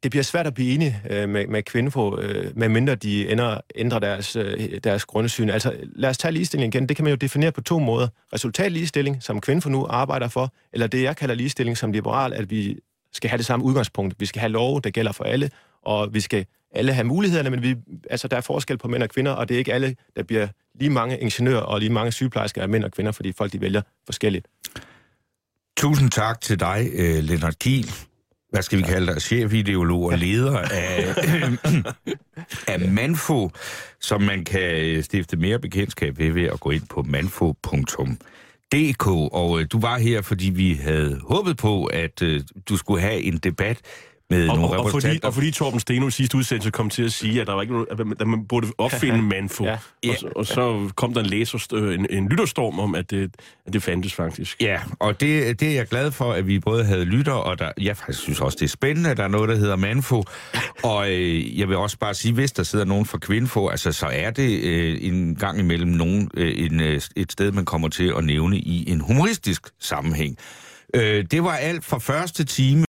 det bliver svært at blive enige med Kvinfo, medmindre de ændrer deres grundsyn. Altså, lad os tage ligestilling igen. Det kan man jo definere på 2 måder. Resultatligestilling, som Kvinfo nu arbejder for, eller det, jeg kalder ligestilling som liberal, at vi skal have det samme udgangspunkt. Vi skal have love, der gælder for alle, og vi skal alle have mulighederne, men der er forskel på mænd og kvinder, og det er ikke alle, der bliver lige mange ingeniører og lige mange sygeplejersker af mænd og kvinder, fordi folk de vælger forskelligt. Tusind tak til dig, Lennart Kiel. Hvad skal vi kalde dig? Chefideolog og leder af Manfo, som man kan stifte mere bekendtskab ved at gå ind på manfo.dk. Og du var her, fordi vi havde håbet på, at du skulle have en debat med nogle repræsentanter. Og fordi Torben Steno i sidste udsendelse kom til at sige, at der var ikke noget, at man burde opfinde Manfo. Ja. Og så kom der en lytterstorm om, at det fandtes faktisk. Ja, og det er jeg glad for, at vi både havde lytter, og jeg faktisk synes også, det er spændende, at der er noget, der hedder Manfo. Og jeg vil også bare sige, hvis der sidder nogen fra Kvinfo, altså så er det en gang imellem et sted, man kommer til at nævne i en humoristisk sammenhæng. Det var alt for første time.